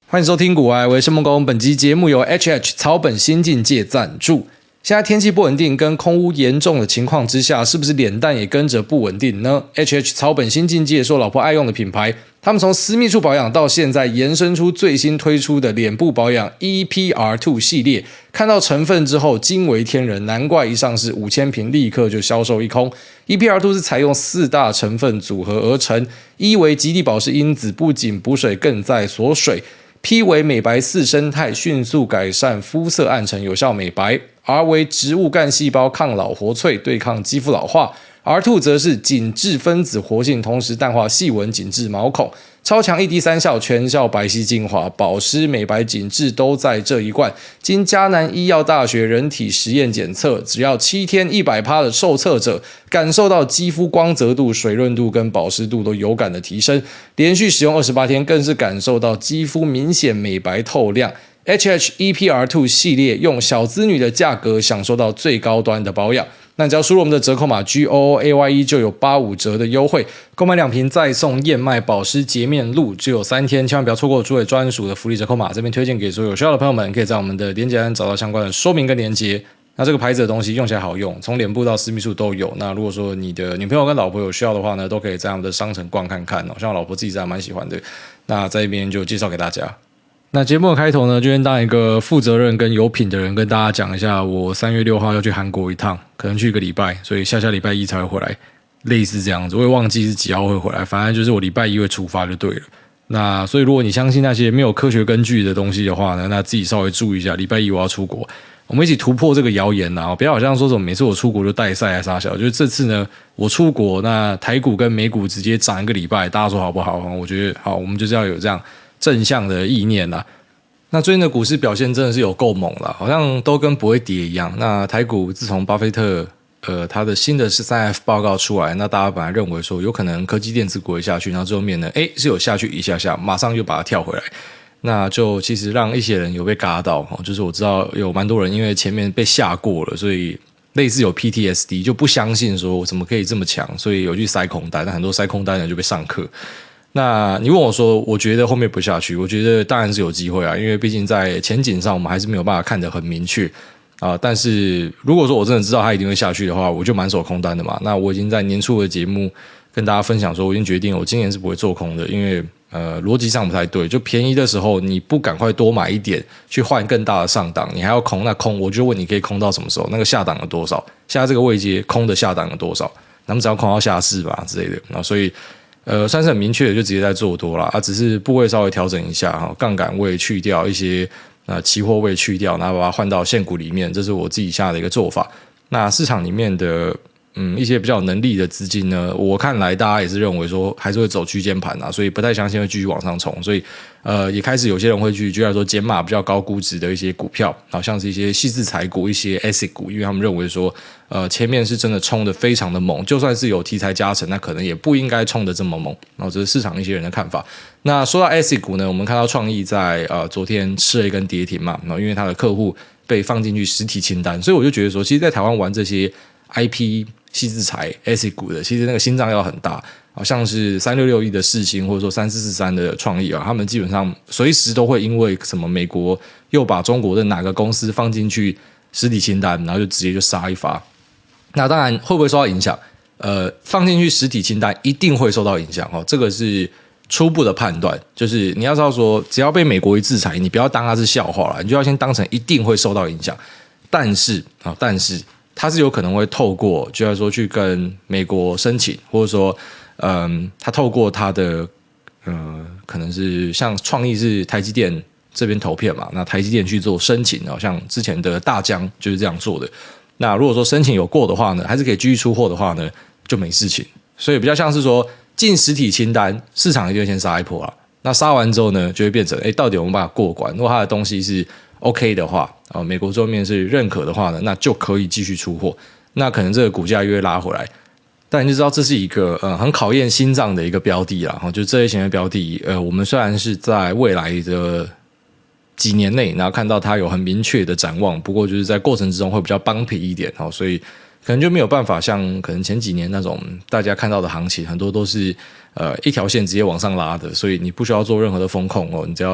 欢迎收听股癌，我是申梦工。本集节目由 HH 草本新境界赞助。现在天气不稳定跟空污严重的情况之下，是不是脸蛋也跟着不稳定呢？ HH 草本新境界是我老婆爱用的品牌，他们从私密处保养到现在延伸出最新推出的脸部保养 EPR2 系列，看到成分之后惊为天人，难怪一上市5000瓶立刻就销售一空。EPR2 是采用4大成分组合而成，一为极地保湿因子，不仅补水更在锁水；P 为美白4生态，迅速改善肤色暗沉，有效美白；R 为植物干细胞抗老活萃，对抗肌肤老化；R2 则是紧致分子活性，同时淡化细纹紧致毛孔，超强1滴3效，全效白皙精华，保湿美白紧致都在这一罐。经嘉南医药大学人体实验检测，只要7天100%的受测者感受到肌肤光泽度、水润度跟保湿度都有感的提升，连续使用28天更是感受到肌肤明显美白透亮。HH EPR2 系列用小资女的价格享受到最高端的保养，那只要输入我们的折扣码 GOOAYE 就有85折的优惠，购买2瓶再送燕麦保湿洁面露，只有3天，千万不要错过主委专属的福利折扣码，这边推荐给所有有需要的朋友们，可以在我们的连结栏找到相关的说明跟连结。那这个牌子的东西用起来好用，从脸部到私密处都有。那如果说你的女朋友跟老婆有需要的话呢，都可以在我们的商城逛看看哦。像我老婆自己还蛮喜欢的，那在这边就介绍给大家。那节目的开头呢，就先当一个负责任跟有品的人跟大家讲一下，我3月6号要去韩国一趟，可能去1个礼拜，所以下礼拜一才会回来，类似这样子。我也忘记是几号会回来，反正就是我礼拜一会出发就对了。那所以如果你相信那些没有科学根据的东西的话呢，那自己稍微注意一下，礼拜一我要出国，我们一起突破这个谣言啊！不要好像说什么每次我出国就带赛还啥小，就是这次呢，我出国，那台股跟美股直接涨1个礼拜，大家说好不好？我觉得好，我们就是要有这样正向的意念啦。那最近的股市表现真的是有够猛啦，好像都跟不会跌一样。那台股自从巴菲特他的新的13F 报告出来，那大家本来认为说有可能科技电子股会下去，然后最后面呢，是有下去一下下，马上又把它跳回来。那就其实让一些人有被嘎到，就是我知道有蛮多人因为前面被吓过了，所以类似有 PTSD 就不相信说我怎么可以这么强，所以有去塞空单，那很多塞空单的人就被上课。那你问我说，我觉得后面不下去，我觉得当然是有机会啊，因为毕竟在前景上我们还是没有办法看得很明确啊。但是如果说我真的知道它一定会下去的话，我就满手空单的嘛。那我已经在年初的节目跟大家分享说，我已经决定我今年是不会做空的，因为逻辑上不太对，就便宜的时候你不赶快多买一点去换更大的上档，你还要空，那空我就问你可以空到什么时候？那个下档有多少？现在这个位阶空的下档有多少？咱们只要空到下市吧之类的。那所以算是很明确的，就直接在做多啦啊，只是部位稍微调整一下哈，杠杆位去掉一些期货位去掉，然后把它换到现股里面，这是我自己下的一个做法。那市场里面的一些比较有能力的资金呢，我看来大家也是认为说还是会走区间盘啊，所以不太相信会继续往上冲，所以也开始有些人会去居然说减码比较高估值的一些股票，好像是一些细制材股、一些 ASIC 股，因为他们认为说前面是真的冲得非常的猛，就算是有题材加成，那可能也不应该冲得这么猛，然后这是市场一些人的看法。那说到 ASIC 股呢，我们看到创意在昨天吃了一根跌停嘛，然后因为他的客户被放进去实体清单，所以我就觉得说，其实在台湾玩这些 IP细制材 ASIC 股的，其实那个心脏要很大，好像是366亿的世芯，或者说3443的创意啊，他们基本上随时都会因为什么美国又把中国的哪个公司放进去实体清单，然后就直接就杀一发。那当然会不会受到影响？放进去实体清单一定会受到影响哦，这个是初步的判断。就是你要知道说，只要被美国一制裁，你不要当它是笑话了，你就要先当成一定会受到影响。但是它是有可能会透过，就是说去跟美国申请，或者说，它透过它的，可能是像创意是台积电这边投片嘛，那台积电去做申请，像之前的大疆就是这样做的。那如果说申请有过的话呢，还是可以继续出货的话呢，就没事情。所以比较像是说进实体清单，市场一定会先杀一波啦。那杀完之后呢，就会变成，到底我们把它过关？如果它的东西是 OK 的话，美国桌面是认可的话呢，那就可以继续出货。那可能这个股价又会拉回来。但你就知道这是一个很考验心脏的一个标的啦。就这类型的标的，我们虽然是在未来的几年内，然后看到它有很明确的展望，不过就是在过程之中会比较帮皮一点，所以可能就没有办法像可能前几年那种大家看到的行情，很多都是一条线直接往上拉的，所以你不需要做任何的风控你只要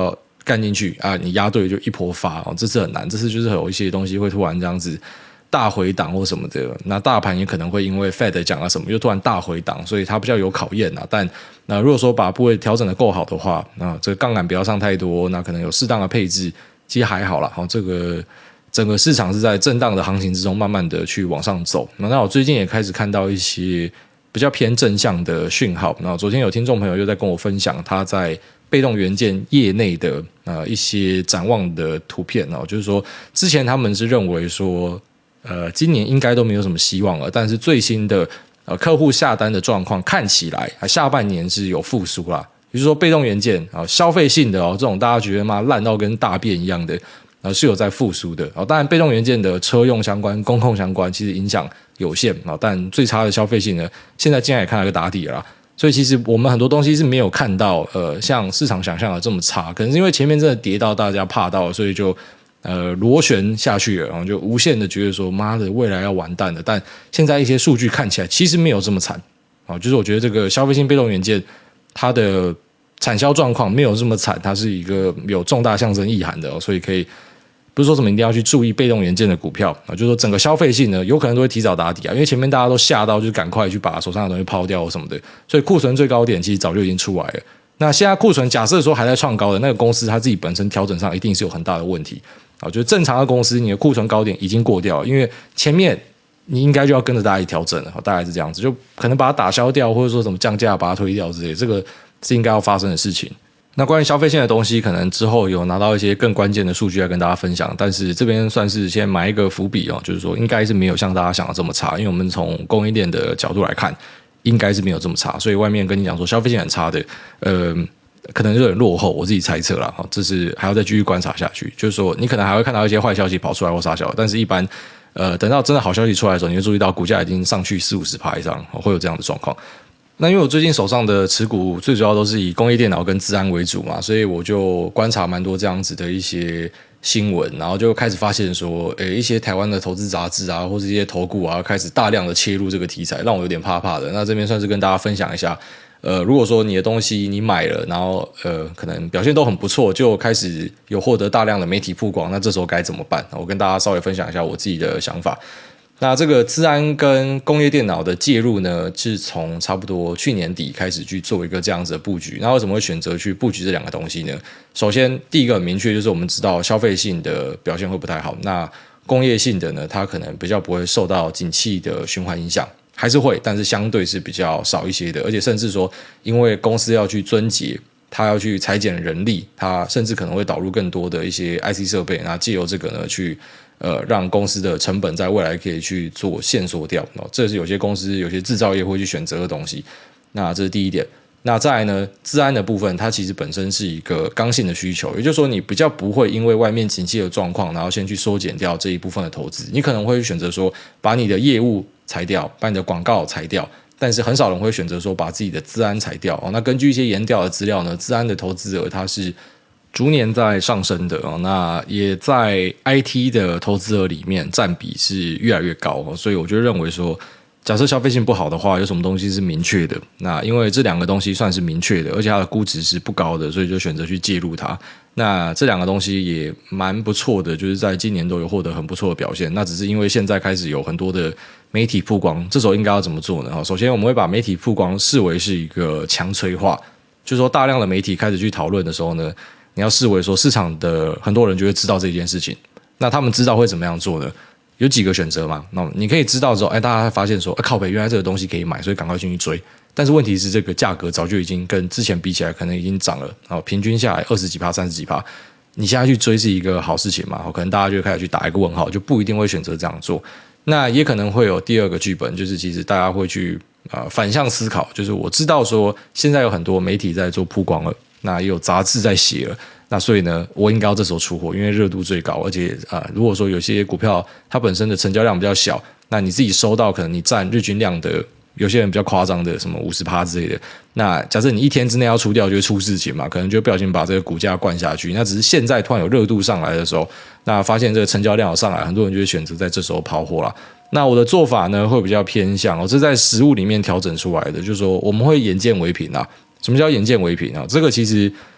干进去啊，你压对就一波发哦，这次很难，这次就是有一些东西会突然这样子大回档或什么的，那大盘也可能会因为 Fed 讲了什么，又突然大回档，所以它比较有考验啊。但那如果说把部位调整的够好的话，那这个杠杆不要上太多，那可能有适当的配置，其实还好啦。这个整个市场是在震荡的行情之中，慢慢的去往上走。那我最近也开始看到一些比较偏正向的讯号。那昨天有听众朋友又在跟我分享他在被动元件业内的一些展望的图片哦，就是说之前他们是认为说今年应该都没有什么希望了，但是最新的客户下单的状况看起来下半年是有复苏啦。比如说被动元件消费性的这种大家觉得嘛烂到跟大便一样的是有在复苏的当然被动元件的车用相关、工控相关其实影响有限但最差的消费性呢，现在竟然也看到一个打底了啦。所以其实我们很多东西是没有看到像市场想象的这么差，可能是因为前面真的跌到大家怕到了，所以就螺旋下去了，然后就无限的觉得说妈的未来要完蛋了。但现在一些数据看起来其实没有这么惨就是我觉得这个消费性被动元件它的产销状况没有这么惨，它是一个有重大象征意涵的所以可以不是说什么一定要去注意被动元件的股票就是说整个消费性呢有可能都会提早打底因为前面大家都吓到就是赶快去把手上的东西抛掉什么的，所以库存最高点其实早就已经出来了。那现在库存假设说还在创高的那个公司，它自己本身调整上一定是有很大的问题就是正常的公司你的库存高点已经过掉了，因为前面你应该就要跟着大家一起调整了大概是这样子，就可能把它打消掉，或者说什么降价把它推掉之类的，这个是应该要发生的事情。那关于消费性的东西，可能之后有拿到一些更关键的数据来跟大家分享，但是这边算是先埋一个伏笔就是说应该是没有像大家想的这么差，因为我们从供应链的角度来看，应该是没有这么差，所以外面跟你讲说消费性很差的，可能就有点落后，我自己猜测啦这是还要再继续观察下去，就是说你可能还会看到一些坏消息跑出来或啥小，但是一般等到真的好消息出来的时候，你会注意到股价已经上去40-50%以上，会有这样的状况。那因为我最近手上的持股最主要都是以工业电脑跟资安为主嘛，所以我就观察蛮多这样子的一些新闻，然后就开始发现说一些台湾的投资杂志或者一些投顾开始大量的切入这个题材，让我有点怕怕的。那这边算是跟大家分享一下如果说你的东西你买了，然后可能表现都很不错，就开始有获得大量的媒体曝光，那这时候该怎么办？我跟大家稍微分享一下我自己的想法。那这个资安跟工业电脑的介入呢，是从差不多去年底开始去做一个这样子的布局。那为什么会选择去布局这两个东西呢？首先，第一个很明确就是我们知道消费性的表现会不太好，那工业性的呢，它可能比较不会受到景气的循环影响，还是会，但是相对是比较少一些的。而且甚至说，因为公司要去撙节，它要去裁减人力，它甚至可能会导入更多的一些 IC 设备，那借由这个呢去让公司的成本在未来可以去做限缩掉这是有些公司有些制造业会去选择的东西。那这是第一点。那再来呢，资安的部分它其实本身是一个刚性的需求，也就是说你比较不会因为外面景气的状况然后先去缩减掉这一部分的投资，你可能会选择说把你的业务裁掉，把你的广告裁掉，但是很少人会选择说把自己的资安裁掉那根据一些研调的资料呢，资安的投资额它是逐年在上升的那也在 IT 的投资额里面占比是越来越高所以我就认为说，假设消费性不好的话，有什么东西是明确的？那因为这两个东西算是明确的，而且它的估值是不高的，所以就选择去介入它。那这两个东西也蛮不错的，就是在今年都有获得很不错的表现。那只是因为现在开始有很多的媒体曝光，这时候应该要怎么做呢？首先我们会把媒体曝光视为是一个强催化，就是说大量的媒体开始去讨论的时候呢，你要视为说市场的很多人就会知道这件事情，那他们知道会怎么样做呢？有几个选择嘛？那你可以知道之后，大家发现说，靠北，原来这个东西可以买，所以赶快进去追。但是问题是，这个价格早就已经跟之前比起来，可能已经涨了平均下来20几%、30几%。你现在去追是一个好事情嘛？可能大家就开始去打一个问号，就不一定会选择这样做。那也可能会有第二个剧本，就是其实大家会去反向思考，就是我知道说现在有很多媒体在做曝光了，那也有杂志在写了。那所以呢，我应该要这时候出货，因为热度最高，而且如果说有些股票它本身的成交量比较小，那你自己收到可能你占日均量的，有些人比较夸张的什么50%之类的，那假设你一天之内要出掉，就会出事情嘛，可能就不小心把这个股价灌下去。那只是现在突然有热度上来的时候，那发现这个成交量有上来，很多人就会选择在这时候抛货啦。那我的做法呢，会比较偏向这是在实务里面调整出来的，就是说我们会眼见为凭啊。什么叫眼见为凭啊？这个其实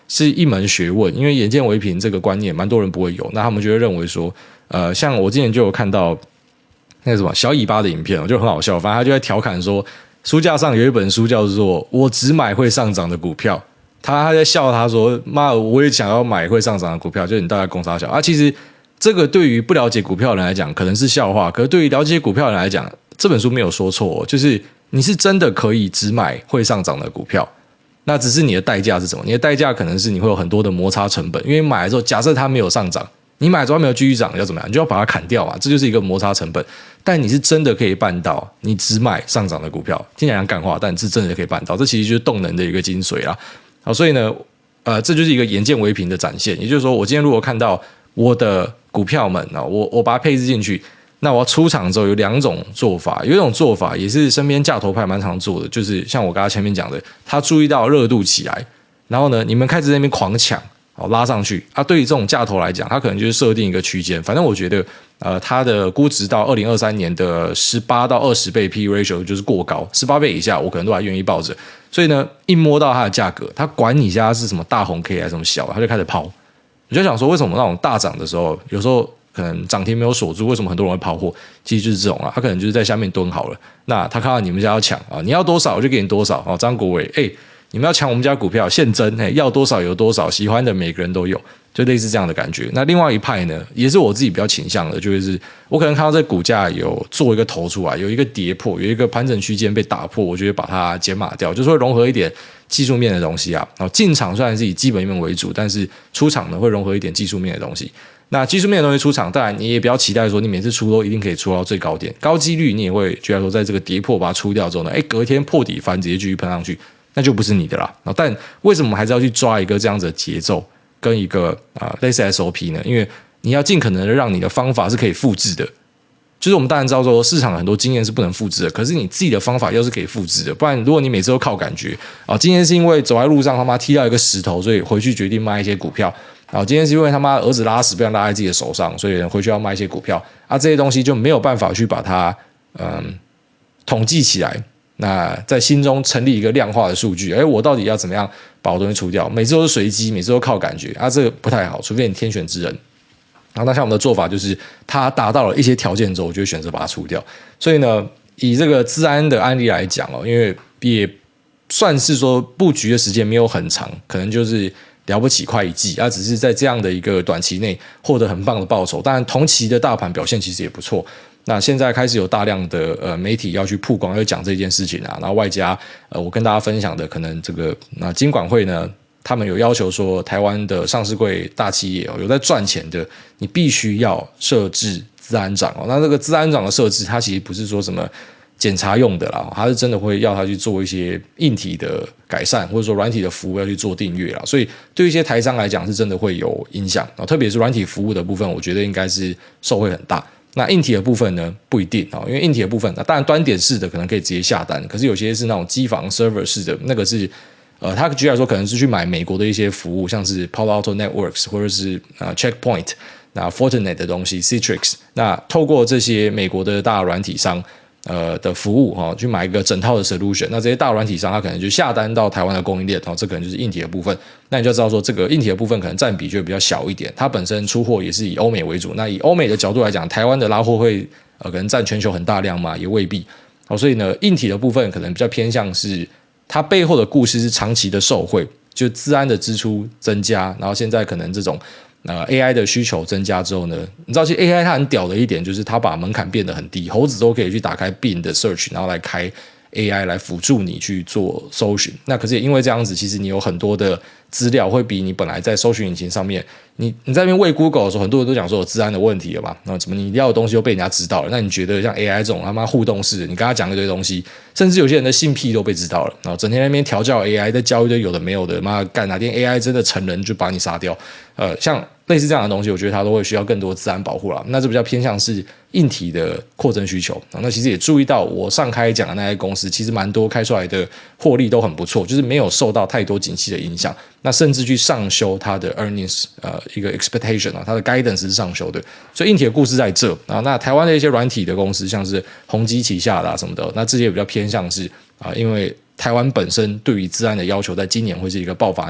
是一门学问，因为眼见为凭这个观念，蛮多人不会有。那他们就会认为说，像我之前就有看到那个什么小尾巴的影片，就很好笑。反正他就在调侃说，书架上有一本书叫做《我只买会上涨的股票》，他在笑他说：“妈，我也想要买会上涨的股票。”就是你大概供啥小啊？其实这个对于不了解股票的人来讲可能是笑话，可是对于了解股票的人来讲，这本书没有说错，就是你是真的可以只买会上涨的股票。那只是你的代价是什么？你的代价可能是你会有很多的摩擦成本，因为买了之后，假设它没有上涨，你买了之后没有继续涨，要怎么样？你就要把它砍掉嘛，这就是一个摩擦成本。但你是真的可以办到，你只买上涨的股票，听起来像干话，但是真的可以办到，这其实就是动能的一个精髓啦。好，所以呢，这就是一个眼见为凭的展现。也就是说，我今天如果看到我的股票们啊，我把它配置进去。那我要出场之后有两种做法，有一种做法也是身边价投派蛮常做的，就是像我刚才前面讲的，他注意到热度起来，然后呢，你们开始在那边狂抢，拉上去啊。对于这种价投来讲，他可能就是设定一个区间，反正我觉得，它的估值到2023年的18到20倍 P/E ratio 就是过高，18倍以下我可能都还愿意抱着。所以呢，一摸到它的价格，他管你家是什么大红 K 还是什么小，他就开始抛。你就想说，为什么那种大涨的时候，有时候可能涨停没有锁住，为什么很多人会抛货？其实就是这种啊，他可能就是在下面蹲好了。那他看到你们家要抢啊，你要多少我就给你多少。张国伟，你们要抢我们家股票，现增，要多少有多少，喜欢的每个人都有，就类似这样的感觉。那另外一派呢，也是我自己比较倾向的，就是我可能看到这股价有做一个头出来，有一个跌破，有一个盘整区间被打破，我就会把它减码掉，就是会融合一点技术面的东西啊。然后进场虽然是以基本面为主，但是出场呢会融合一点技术面的东西。那技术面的东西出场，当然你也不要期待说你每次出都一定可以出到最高点，高几率你也会觉得说在这个跌破把它出掉之后呢，隔天破底翻直接继续喷上去，那就不是你的啦。但为什么我们还是要去抓一个这样子的节奏跟一个类似 SOP 呢？因为你要尽可能的让你的方法是可以复制的。就是我们当然知道说市场很多经验是不能复制的，可是你自己的方法又是可以复制的。不然如果你每次都靠感觉今天是因为走在路上他妈踢到一个石头，所以回去决定卖一些股票。今天是因为他妈儿子拉屎不想拉在自己的手上，所以回去要卖一些股票这些东西就没有办法去把它统计起来，那在心中成立一个量化的数据。我到底要怎么样把我东西除掉？每次都是随机，每次都靠感觉这个不太好，除非你天选之人。然后那像我们的做法就是，它达到了一些条件之后，我就会选择把它除掉。所以呢，以这个资安的案例来讲因为也算是说布局的时间没有很长，可能就是了不起快一季只是在这样的一个短期内获得很棒的报酬。当然同期的大盘表现其实也不错。那现在开始有大量的媒体要去曝光，要讲这件事情然后外加我跟大家分享的可能这个金管会呢，他们有要求说台湾的上市柜大企业有在赚钱的，你必须要设置资安长那这个资安长的设置，它其实不是说什么检查用的啦，它是真的会要他去做一些硬体的改善，或者说软体的服务要去做订阅啦。所以对于一些台商来讲是真的会有影响特别是软体服务的部分，我觉得应该是受惠很大。那硬体的部分呢不一定因为硬体的部分当然端点式的可能可以直接下单，可是有些是那种机房 server 式的，那个是他举例来说可能是去买美国的一些服务，像是 Palo Alto Networks 或者是Checkpoint 那 Fortinet 的东西 Citrix， 那透过这些美国的大软体商的服务去买一个整套的 solution， 那这些大软体商他可能就下单到台湾的供应链这可能就是硬体的部分。那你就知道说这个硬体的部分可能占比就比较小一点，它本身出货也是以欧美为主，那以欧美的角度来讲，台湾的拉货会可能占全球很大量嘛，也未必所以呢硬体的部分可能比较偏向是它背后的故事是长期的受惠，就资安的支出增加，然后现在可能这种AI 的需求增加之后呢，你知道其实 AI 它很屌的一点就是它把门槛变得很低，猴子都可以去打开 Bing 的 search， 然后来开 AI 来辅助你去做搜寻。那可是也因为这样子，其实你有很多的资料会比你本来在搜寻引擎上面，你在那边喂 Google 的时候，很多人都讲说有治安的问题了嘛，那怎么你要的东西都被人家知道了？那你觉得像 AI 这种他妈互动式的，你跟他讲一堆东西，甚至有些人的性癖都被知道了，然后整天在那边调教 AI， 在教一堆有的没有的，妈干哪天 AI 真的成人就把你杀掉，像类似这样的东西，我觉得它都会需要更多资安保护啦。那这比较偏向是硬体的扩增需求那其实也注意到我上开讲的那些公司，其实蛮多开出来的获利都很不错，就是没有受到太多景气的影响。那甚至去上修它的 earnings 一个 expectation 它的 guidance 是上修的。所以硬体的故事在这那台湾的一些软体的公司，像是宏基旗下的什么的，那这些比较偏向是因为台湾本身对于资安的要求在今年会是一个爆发年，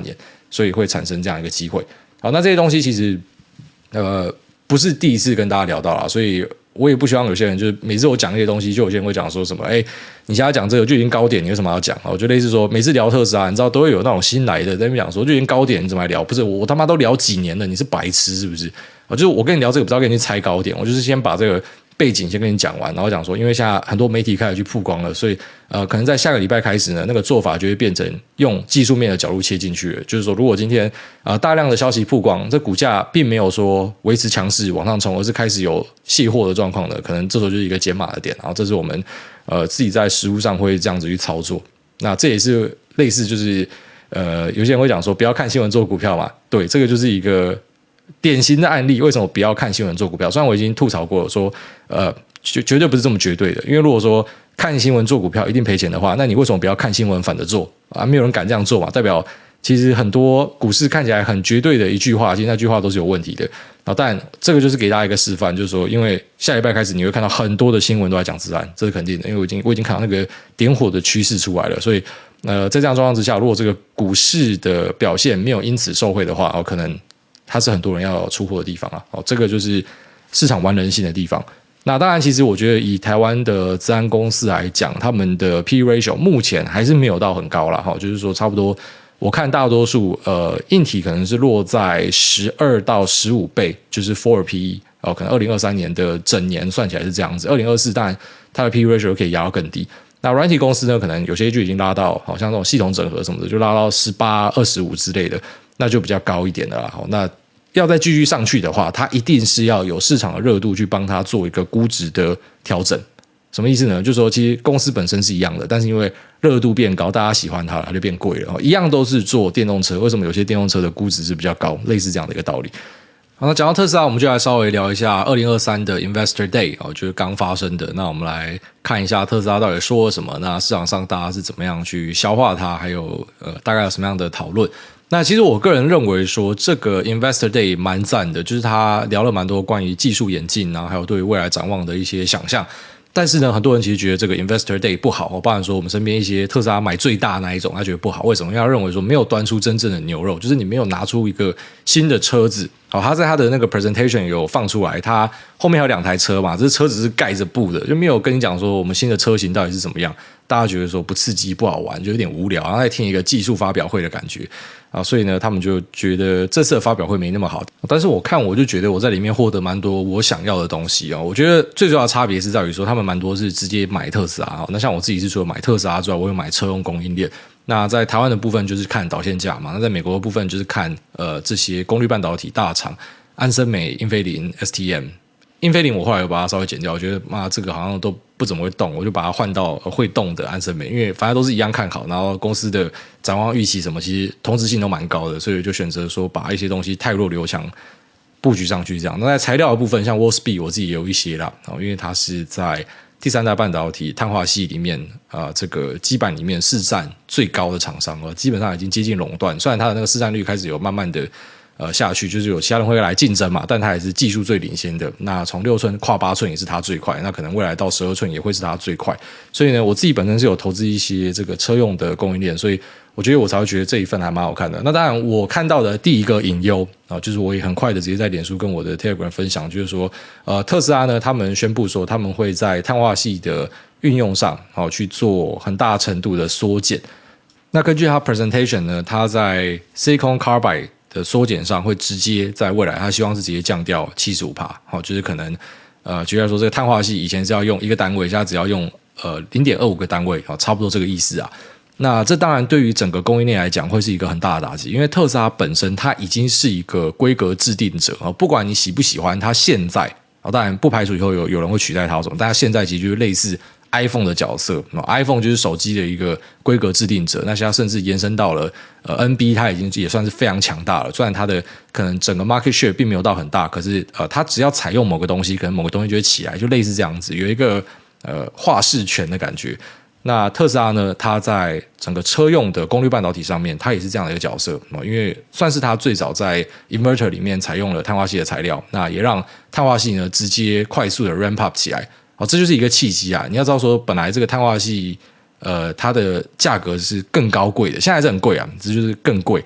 所以会产生这样一个机会。好，那这些东西其实不是第一次跟大家聊到啦，所以我也不希望有些人就是每次我讲这些东西，就有些人会讲说什么，你现在讲这个就已经高点，你为什么要讲？我就类似说，每次聊特斯拉，你知道都会有那种新来的在那边讲说，就已经高点，你怎么还聊？不是我他妈都聊几年了，你是白痴是不是？就是我跟你聊这个，不知道跟你猜高点，我就是先把这个背景先跟你讲完，然后讲说，因为现在很多媒体开始去曝光了，所以可能在下个礼拜开始呢，那个做法就会变成用技术面的角度切进去了。就是说，如果今天大量的消息曝光，这股价并没有说维持强势往上冲，而是开始有卸货的状况的，可能这时候就是一个减码的点。然后这是我们自己在实务上会这样子去操作。那这也是类似就是有些人会讲说不要看新闻做股票嘛，对，这个就是一个典型的案例。为什么不要看新闻做股票？虽然我已经吐槽过了说绝对不是这么绝对的，因为如果说看新闻做股票一定赔钱的话，那你为什么不要看新闻反着做啊？没有人敢这样做嘛，代表其实很多股市看起来很绝对的一句话，其实那句话都是有问题的。但这个就是给大家一个示范，就是说，因为下礼拜开始你会看到很多的新闻都在讲资安，这是肯定的，因为我已经看到那个点火的趋势出来了。所以在这样状况之下，如果这个股市的表现没有因此受惠的话，可能它是很多人要出货的地方啊。这个就是市场玩人性的地方。那当然，其实我觉得以台湾的资安公司来讲，他们的 P/E ratio 目前还是没有到很高啦，就是说差不多，我看大多数硬体可能是落在12到15倍，就是 forward PE，可能2023年的整年算起来是这样子，2024当然它的 P/E ratio 可以压到更低。那软体公司呢，可能有些就已经拉到，好像这种系统整合什么的，就拉到18、25之类的，那就比较高一点的啦。那要再继续上去的话，它一定是要有市场的热度去帮它做一个估值的调整。什么意思呢？就是说其实公司本身是一样的，但是因为热度变高，大家喜欢它了，它就变贵了。一样都是做电动车，为什么有些电动车的估值是比较高？类似这样的一个道理。好，那讲到特斯拉，我们就来稍微聊一下2023的 Investor Day，就是刚发生的。那我们来看一下特斯拉到底说了什么，那市场上大家是怎么样去消化它，还有大概有什么样的讨论。那其实我个人认为说这个 Investor Day 蛮赞的，就是他聊了蛮多关于技术演进啊，还有对未来展望的一些想象。但是呢，很多人其实觉得这个 Investor Day 不好，包含说我们身边一些特斯拉买最大那一种，他觉得不好。为什么？因为他认为说没有端出真正的牛肉，就是你没有拿出一个新的车子。他在他的那个 presentation 有放出来，他后面还有2台车嘛，这车子是盖着布的，就没有跟你讲说我们新的车型到底是怎么样。大家觉得说不刺激不好玩，就有点无聊，然后再听一个技术发表会的感觉所以呢，他们就觉得这次的发表会没那么好。但是我就觉得我在里面获得蛮多我想要的东西我觉得最主要的差别是在于说，他们蛮多是直接买特斯拉那像我自己是除了买特斯拉之外，我有买车用供应链。那在台湾的部分就是看导线架嘛，那在美国的部分就是看这些功率半导体大厂，安森美、英飞凌、STM。英飞凌我后来有把它稍微剪掉，我觉得这个好像都不怎么会动，我就把它换到会动的安森美，因为反正都是一样看好，然后公司的展望预期什么其实同质性都蛮高的，所以就选择说把一些东西汰弱留强布局上去这样。那在材料的部分，像 Wolfspeed 我自己也有一些啦因为它是在第3代半导体碳化系里面这个基板里面市占最高的厂商基本上已经接近垄断，虽然它的那个市占率开始有慢慢的下去，就是有其他人会来竞争嘛，但它也是技术最领先的。那从6寸跨8寸也是它最快，那可能未来到12寸也会是它最快。所以呢，我自己本身是有投资一些这个车用的供应链，所以我觉得我才会觉得这一份还蛮好看的。那当然，我看到的第一个隐忧就是我也很快的直接在脸书跟我的 Telegram 分享，就是说特斯拉呢，他们宣布说他们会在碳化系的运用上去做很大程度的缩减。那根据他 presentation 呢，他在 Silicon Carbide 的缩减上会直接在未来，他希望是直接降掉 75%， 就是可能举例来说，这个碳化系以前是要用1个单位，现在只要用0.25个单位差不多这个意思啊。那这当然对于整个供应链来讲会是一个很大的打击，因为特斯拉本身它已经是一个规格制定者不管你喜不喜欢它现在当然不排除以后有人会取代它什么，但它现在其实就是类似iPhone 的角色，iPhone 就是手机的一个规格制定者，那现在甚至延伸到了NB， 它已经也算是非常强大了。虽然它的可能整个 market share 并没有到很大，可是它只要采用某个东西，可能某个东西就会起来，就类似这样子，有一个话事权的感觉。那特斯拉呢，它在整个车用的功率半导体上面，它也是这样的一个角色因为算是它最早在 inverter 里面采用了碳化系的材料，那也让碳化系呢直接快速的 ramp up 起来。这就是一个契机啊！你要知道说，本来这个碳化系，它的价格是更高贵的，现在还是很贵啊，这就是更贵。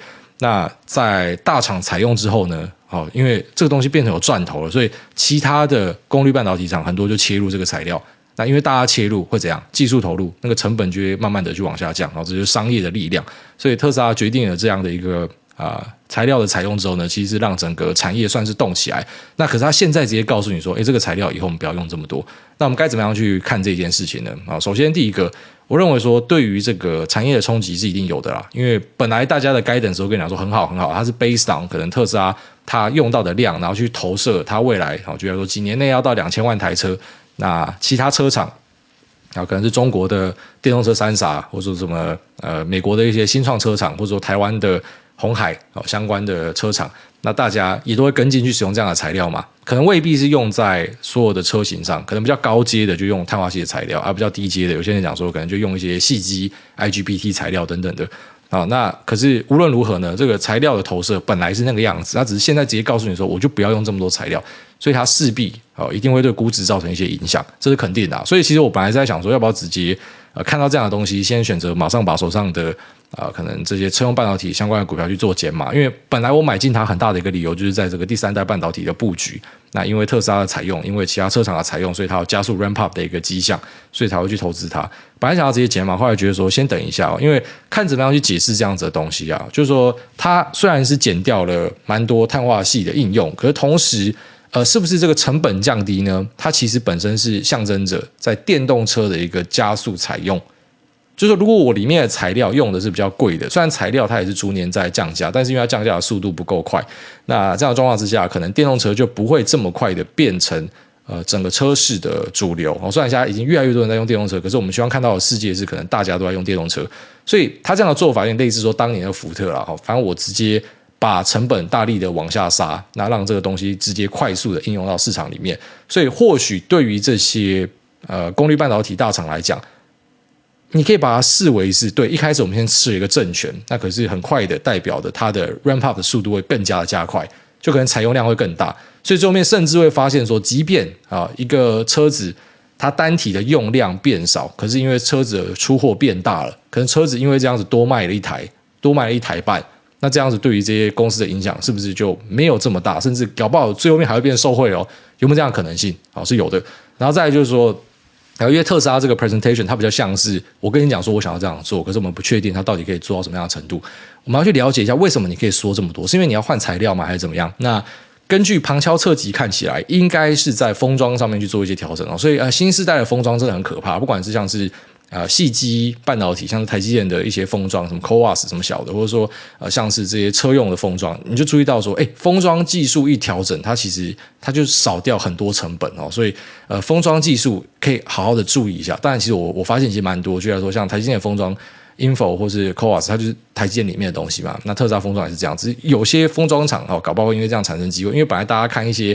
那在大厂采用之后呢，因为这个东西变成有赚头了，所以其他的功率半导体厂很多就切入这个材料。那因为大家切入会怎样？技术投入那个成本就会慢慢的去往下降，然后这就是商业的力量。所以特斯拉决定了这样的一个材料的采用之后呢，其实让整个产业算是动起来。那可是他现在直接告诉你说，这个材料以后我们不要用这么多。那我们该怎么样去看这件事情呢？首先第一个，我认为说对于这个产业的冲击是一定有的啦，因为本来大家的 guidance 都跟你讲说很好很好，它是 based on 可能特斯拉它用到的量，然后去投射它未来，就比如说几年内要到2000万台车，那其他车厂。可能是中国的电动车三傻，或者说什么美国的一些新创车厂，或者说台湾的鸿海相关的车厂，那大家也都会跟进去使用这样的材料嘛？可能未必是用在所有的车型上，可能比较高阶的就用碳化系的材料，而比较低阶的有些人讲说可能就用一些细基 IGBT 材料等等的。那可是无论如何呢，这个材料的投射本来是那个样子，它只是现在直接告诉你说，我就不要用这么多材料，所以它势必一定会对估值造成一些影响，这是肯定的。所以其实我本来在想说，要不要直接看到这样的东西，先选择马上把手上的可能这些车用半导体相关的股票去做减码，因为本来我买进它很大的一个理由就是在这个第三代半导体的布局。那因为特斯拉的采用，因为其他车厂的采用，所以它有加速 ramp up 的一个迹象，所以才会去投资它。本来想要直接减码，后来觉得说先等一下，因为看怎么样去解释这样子的东西啊。就是说，它虽然是减掉了蛮多碳化系的应用，可是同时，是不是这个成本降低呢？它其实本身是象征着在电动车的一个加速采用。就是说如果我里面的材料用的是比较贵的，虽然材料它也是逐年在降价，但是因为它降价的速度不够快，那这样的状况之下，可能电动车就不会这么快的变成整个车市的主流。虽然现在已经越来越多人在用电动车，可是我们希望看到的世界是可能大家都在用电动车，所以他这样的做法有点类似说当年的福特啦，反正我直接把成本大力的往下杀，那让这个东西直接快速的应用到市场里面。所以或许对于这些功率半导体大厂来讲，你可以把它视为是对一开始我们先吃了一个政权，那可是很快的代表的它的 ramp up 的速度会更加的加快，就可能采用量会更大，所以最后面甚至会发现说，即便一个车子它单体的用量变少，可是因为车子的出货变大了，可能车子因为这样子多卖了一台半，那这样子对于这些公司的影响是不是就没有这么大，甚至搞不好最后面还会变受惠哦？有没有这样的可能性？是有的。然后再来就是说。因为特斯拉这个 presentation 它比较像是我跟你讲说我想要这样做，可是我们不确定它到底可以做到什么样的程度，我们要去了解一下为什么你可以说这么多，是因为你要换材料吗还是怎么样？那根据旁敲侧击看起来应该是在封装上面去做一些调整，所以新世代的封装真的很可怕，不管是像是细基半导体，像是台积电的一些封装，什么 CoWoS 什么小的，或者说像是这些车用的封装，你就注意到说，封装技术一调整，它其实它就少掉很多成本所以封装技术可以好好的注意一下。当然，其实我发现其实蛮多，就来说像台积电的封装 Info 或是 CoWoS， 它就是台积电里面的东西嘛。那特斯拉封装也是这样，只是有些封装厂搞不好因为这样产生机会，因为本来大家看一些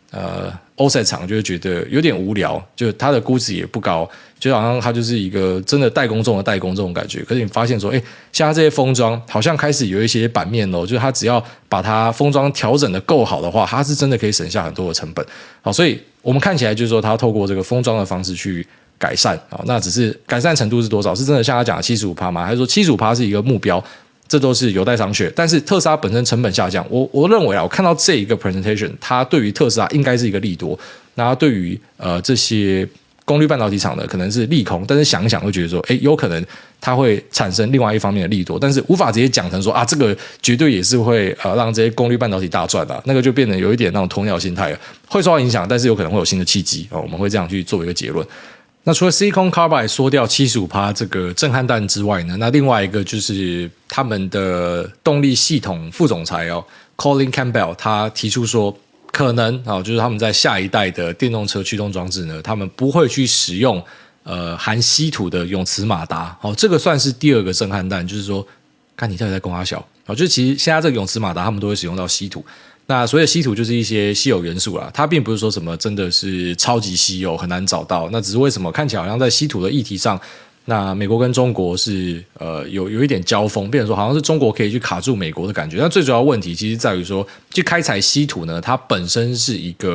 OSAT 厂就会觉得有点无聊，就它的估值也不高，就好像它就是一个真的代工中的代工这种感觉。可是你发现说，现在这些封装好像开始有一些版面就是它只要把它封装调整的够好的话，它是真的可以省下很多的成本。好，所以我们看起来就是说，它透过这个封装的方式去改善，那只是改善程度是多少？是真的像他讲的 75% 吗？还是说 75% 是一个目标？这都是有待商榷。但是特斯拉本身成本下降，我认为我看到这一个 presentation， 它对于特斯拉应该是一个利多，那对于这些功率半导体厂的可能是利空，但是想一想会觉得说，有可能它会产生另外一方面的利多，但是无法直接讲成说这个绝对也是会让这些功率半导体大赚那个就变得有一点那种鸵鸟心态了，会受到影响，但是有可能会有新的契机我们会这样去做一个结论。那除了 Silicon Carbide 缩掉 75% 这个震撼弹之外呢，那另外一个就是他们的动力系统副总裁Colin Campbell 他提出说，可能就是他们在下一代的电动车驱动装置呢，他们不会去使用含稀土的永磁马达这个算是第二个震撼弹，就是说看你到底在供他小就是其实现在这个永磁马达他们都会使用到稀土。那所谓的稀土就是一些稀有元素啦，它并不是说什么真的是超级稀有很难找到，那只是为什么看起来好像在稀土的议题上，那美国跟中国是有一点交锋，变成说好像是中国可以去卡住美国的感觉。那最主要问题其实在于说，去开采稀土呢，它本身是一个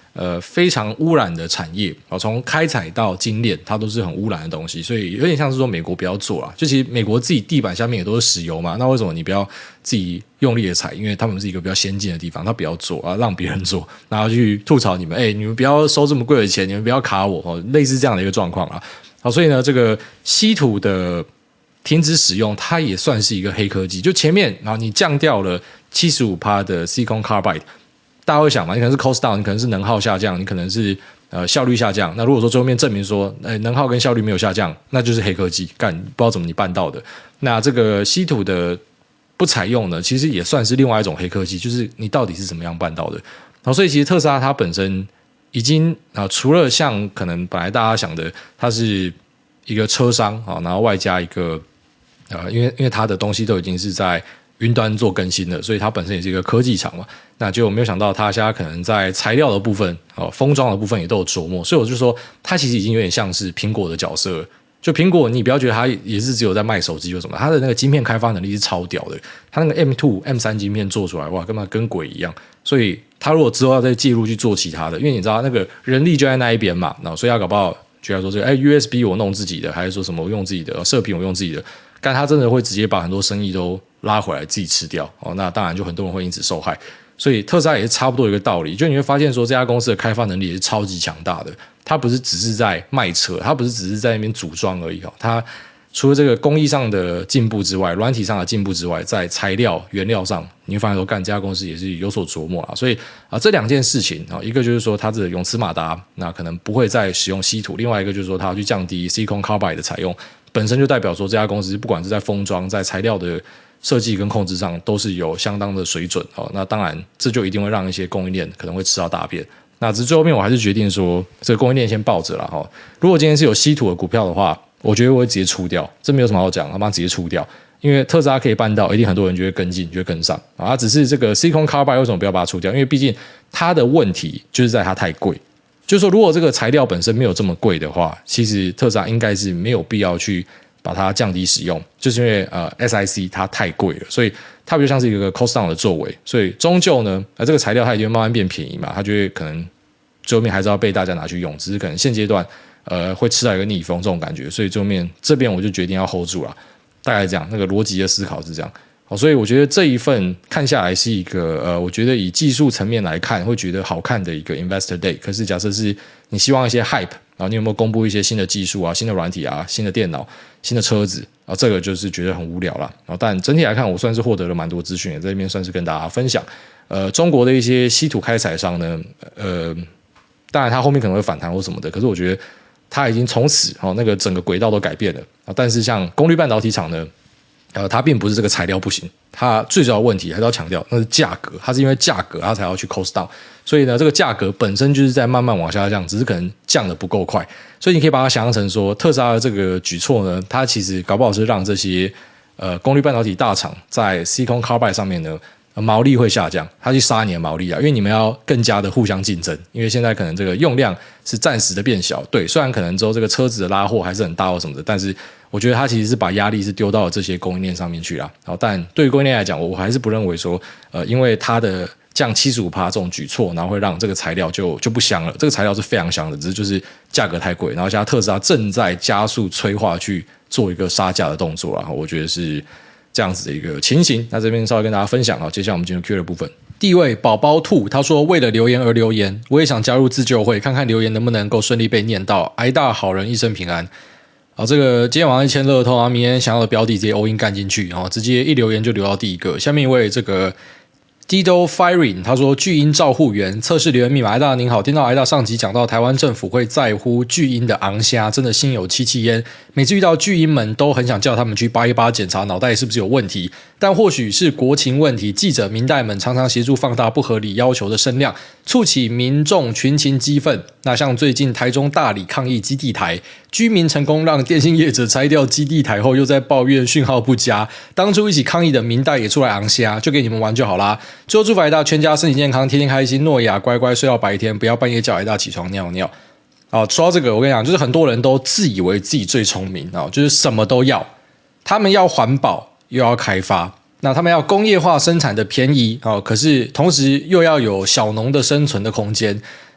非常污染的产业从开采到精炼，它都是很污染的东西，所以有点像是说美国不要做啦。就其实美国自己地板下面也都是石油嘛，那为什么你不要自己用力的采？因为他们是一个比较先进的地方，他不要做啊，让别人做，然后去吐槽你们，你们不要收这么贵的钱，你们不要卡我类似这样的一个状况啊。好，所以呢，这个稀土的停止使用，它也算是一个黑科技。就前面，然后你降掉了75%的 silicon carbide。大家会想嘛，你可能是 cost down， 你可能是能耗下降，你可能是效率下降。那如果说最后面证明说能耗跟效率没有下降，那就是黑科技，不知道怎么你办到的。那这个稀土的不采用呢，其实也算是另外一种黑科技，就是你到底是怎么样办到的。所以其实特斯拉它本身已经除了像可能本来大家想的，它是一个车商然后外加一个因为它的东西都已经是在云端做更新了，所以它本身也是一个科技厂嘛。那就没有想到它现在可能在材料的部分封装的部分也都有琢磨，所以我就说它其实已经有点像是苹果的角色了。就苹果你不要觉得它也是只有在卖手机或什么，它的那个晶片开发能力是超屌的，它那个 M2、M3 晶片做出来哇根本跟鬼一样。所以它如果之后要再介入去做其他的，因为你知道那个人力就在那一边嘛，所以它搞不好就要说这个USB 我弄自己的，还是说什么我用自己的射频我用自己的，但它真的会直接把很多生意都拉回来自己吃掉那当然就很多人会因此受害。所以特斯拉也是差不多一个道理，就你会发现说这家公司的开发能力也是超级强大的，它不是只是在卖车，它不是只是在那边组装而已它除了这个工艺上的进步之外，软体上的进步之外，在材料原料上你会发现说干这家公司也是有所琢磨啦。所以这两件事情一个就是说它的永磁马达那可能不会再使用稀土，另外一个就是说它要去降低 silicon carbide 的采用，本身就代表说这家公司不管是在封装在材料的设计跟控制上都是有相当的水准那当然这就一定会让一些供应链可能会吃到大便。那只是最后面我还是决定说这个供应链先抱着啦如果今天是有稀土的股票的话，我觉得我会直接出掉，这没有什么好讲，他妈直接出掉。因为特斯拉可以办到，一定很多人就会跟进，就会跟上只是这个 silicon carbide 为什么不要把它出掉？因为毕竟它的问题就是在它太贵。就是说如果这个材料本身没有这么贵的话，其实特斯拉应该是没有必要去把它降低使用，就是因为SiC 它太贵了，所以它比较像是一个 cost down 的作为，所以终究呢这个材料它已经慢慢变便宜嘛，它就会可能最后面还是要被大家拿去用，只是可能现阶段会吃到一个逆风这种感觉，所以最后面这边我就决定要 hold 住了，大概这样，那个逻辑的思考是这样。所以我觉得这一份看下来是一个我觉得以技术层面来看会觉得好看的一个 Investor Day。可是假设是你希望一些 hype， 然后你有没有公布一些新的技术新的软体新的电脑、新的车子这个就是觉得很无聊了。但整体来看，我算是获得了蛮多资讯，也在这边算是跟大家分享。中国的一些稀土开采商呢，当然它后面可能会反弹或什么的，可是我觉得它已经从此那个整个轨道都改变了但是像功率半导体厂呢？它并不是这个材料不行，它最主要的问题还是要强调，那是价格，它是因为价格它才要去 cost down， 所以呢，这个价格本身就是在慢慢往下降，只是可能降得不够快，所以你可以把它想象成说，特斯拉的这个举措呢，它其实搞不好是让这些功率半导体大厂在 silicon carbide 上面呢毛利会下降，它去杀你的毛利因为你们要更加的互相竞争，因为现在可能这个用量是暂时的变小，对，虽然可能之后这个车子的拉货还是很大或什么的，但是我觉得它其实是把压力是丢到了这些供应链上面去啦。但对于供应链来讲，我还是不认为说因为它的降75%这种举措，然后会让这个材料就不香了，这个材料是非常香的，只是就是价格太贵，然后现在特斯拉正在加速催化去做一个杀价的动作啦，我觉得是这样子的一个情形。那这边稍微跟大家分享接下来我们进入 Q 的部分。第一位宝宝兔他说，为了留言而留言，我也想加入自救会，看看留言能不能够顺利被念到，挨大好人一生平安。这个今天晚上签乐透明天想要的标的直接 all in 干进去直接一留言就留到第一个。下面一位这个Dido Firing 他说，巨婴照护员测试留言密码，挨大您好，听到挨大上集讲到台湾政府会在乎巨婴的昂虾，真的心有戚戚焉，每次遇到巨婴们都很想叫他们去扒一扒检查脑袋是不是有问题，但或许是国情问题，记者民代们常常协助放大不合理要求的声量，促起民众群情激愤。那像最近台中大里抗议基地台，居民成功让电信业者拆掉基地台后，又在抱怨讯号不佳，当初一起抗议的民代也出来昂虾，就给你们玩就好啦。最后祝福挨大全家身体健康，天天开心，诺亚乖乖睡到白天，不要半夜叫挨大起床尿尿。说到这个，我跟你讲，就是很多人都自以为自己最聪明就是什么都要，他们要环保又要开发，那他们要工业化生产的便宜可是同时又要有小农的生存的空间。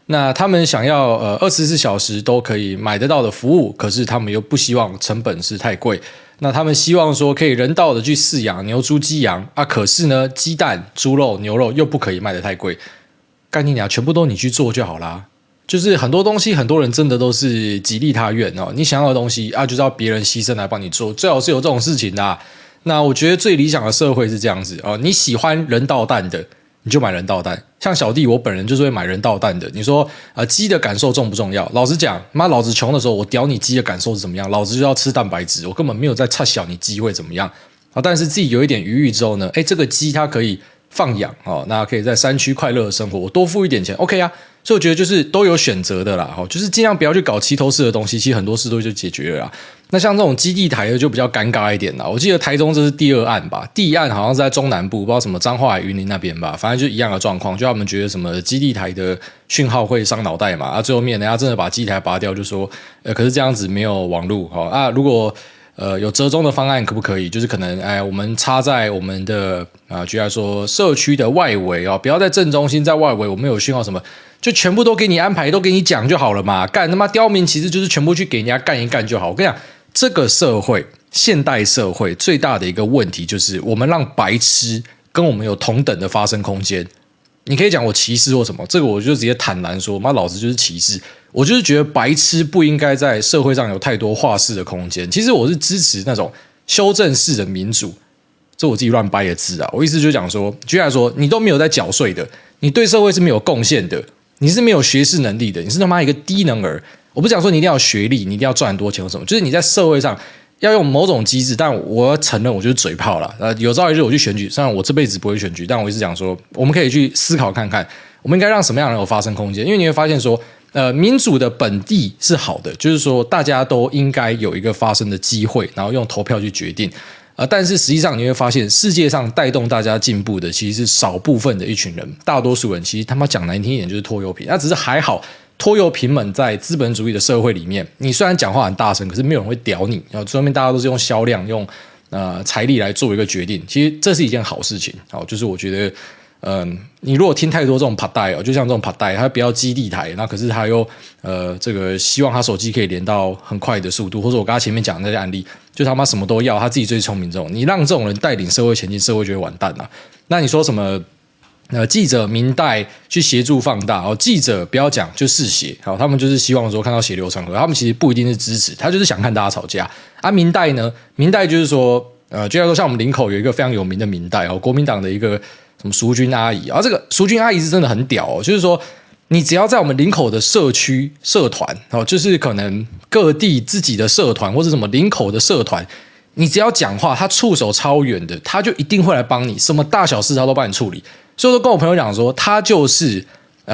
那他们想要24小时都可以买得到的服务，可是他们又不希望成本是太贵。那他们希望说可以人道的去饲养牛、猪、鸡、羊啊，可是呢，鸡蛋、猪肉、牛肉又不可以卖得太贵。干你娘，全部都你去做就好啦。就是很多东西，很多人真的都是己利他愿哦。你想要的东西啊，就是要别人牺牲来帮你做，最好是有这种事情的啊。那我觉得最理想的社会是这样子哦，你喜欢人道蛋的，你就买人道蛋。像小弟我本人就是会买人道蛋的。你说鸡的感受重不重要？老实讲，妈老子穷的时候，我屌你鸡的感受是怎么样？老子就要吃蛋白质，我根本没有在差小你鸡会怎么样啊。但是自己有一点余裕之后呢，这个鸡它可以放养哦，那可以在山区快乐的生活，我多付一点钱 ，OK 啊。所以我觉得就是都有选择的啦，就是尽量不要去搞齐头式的东西，其实很多事都就解决了啦。那像这种基地台的就比较尴尬一点啦。我记得台中这是第2案吧，第1案好像是在中南部，不知道什么彰化、云林那边吧，反正就一样的状况，就他们觉得什么基地台的讯号会伤脑袋嘛，啊，最后面人家真的把基地台拔掉，就说，可是这样子没有网路啊，如果有折中的方案可不可以？就是可能我们插在我们的举例来说社区的外围不要在正中心，在外围我们有讯号什么。就全部都给你安排，都给你讲就好了嘛！干他妈刁民，其实就是全部去给人家干一干就好。我跟你讲，这个社会，现代社会最大的一个问题就是，我们让白痴跟我们有同等的发声空间。你可以讲我歧视或什么，这个我就直接坦然说，妈老子就是歧视。我就是觉得白痴不应该在社会上有太多话事的空间。其实我是支持那种修正式的民主，这我自己乱掰的字啊。我意思就是讲说，举例来说，你都没有在缴税的，你对社会是没有贡献的。你是没有学识能力的，你是他妈一个低能儿。我不是讲说你一定要有学历，你一定要赚很多钱或什么，就是你在社会上要用某种机制。但我承认，我就是嘴炮啦。有朝一日我去选举，虽然我这辈子不会选举，但我一直讲说，我们可以去思考看看，我们应该让什么样的人有发声空间。因为你会发现说，民主的本地是好的，就是说大家都应该有一个发声的机会，然后用投票去决定。但是实际上你会发现，世界上带动大家进步的其实是少部分的一群人，大多数人其实他妈讲难听一点就是拖油瓶。那只是还好，拖油瓶们在资本主义的社会里面，你虽然讲话很大声，可是没有人会屌你。然后最后面大家都是用销量、用财力来做一个决定，其实这是一件好事情。就是我觉得。你如果听太多这种帕带就像这种帕带，他不要基地台，那可是他又这个希望他手机可以连到很快的速度，或者我刚才前面讲的那些案例，就他妈什么都要，他自己最聪明这种，你让这种人带领社会前进，社会就会完蛋了。那你说什么？记者明代去协助放大记者不要讲就嗜血他们就是希望说看到血流成河，他们其实不一定是支持，他就是想看大家吵架明代呢？明代就是说就像说像我们林口有一个非常有名的明代国民党的一个什么淑君阿姨这个淑君阿姨是真的很屌就是说你只要在我们林口的社区社团就是可能各地自己的社团或者什么林口的社团，你只要讲话，他触手超远的，他就一定会来帮你，什么大小事他都帮你处理。所以我都跟我朋友讲说，他就是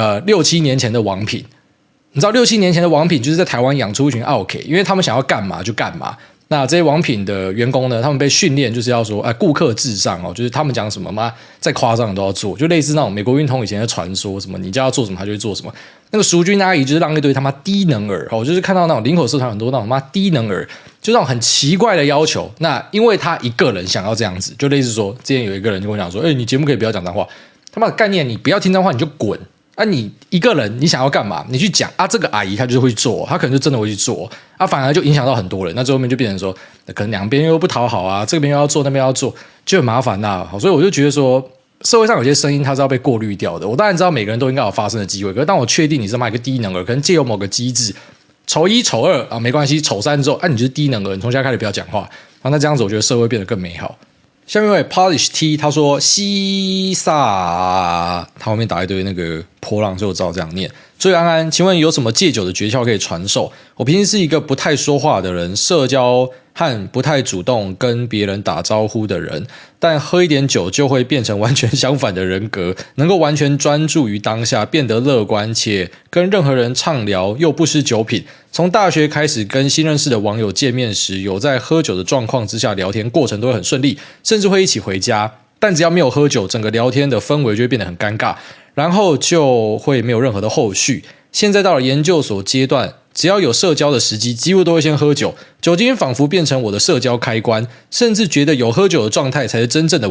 6-7年前的王品。你知道6-7年前的王品就是在台湾养出一群奥 K， 因为他们想要干嘛就干嘛。那这些王品的员工呢，他们被训练就是要说，顾客至上就是他们讲什么嘛，再夸张的都要做，就类似那种美国运通以前的传说，什么你叫他做什么他就会做什么。那个淑君阿姨就是让一堆他妈低能儿就是看到那种林口社团很多那种妈低能儿，就那种很奇怪的要求。那因为他一个人想要这样子，就类似说，之前有一个人就跟我讲说，你节目可以不要讲脏话。他妈的概念，你不要听脏话你就滚你一个人你想要干嘛？你去讲这个阿姨她就会去做，她可能就真的会去做反而就影响到很多人。那最后面就变成说，可能两边又不讨好这边又要做，那边要做，就很麻烦所以我就觉得说，社会上有些声音它是要被过滤掉的。我当然知道每个人都应该有发声的机会，可是当我确定你是一个低能儿，可能借由某个机制，丑一丑二没关系，丑三之后你就是低能儿，你从现在开始不要讲话那这样子我觉得社会变得更美好。下面一位 Polish T 他说西萨，他后面打一堆那个波浪，所以我知道这样念。追安安，请问有什么戒酒的诀窍可以传授？我平时是一个不太说话的人，社交和不太主动跟别人打招呼的人，但喝一点酒就会变成完全相反的人格，能够完全专注于当下，变得乐观且跟任何人畅聊，又不失酒品。从大学开始跟新认识的网友见面时，有在喝酒的状况之下聊天，过程都会很顺利，甚至会一起回家。但只要没有喝酒，整个聊天的氛围就会变得很尴尬，然后就会没有任何的后续。现在到了研究所阶段，只要有社交的时机，几乎都会先喝酒，酒精仿佛变成我的社交开关，甚至觉得有喝酒的状态才是真正的我。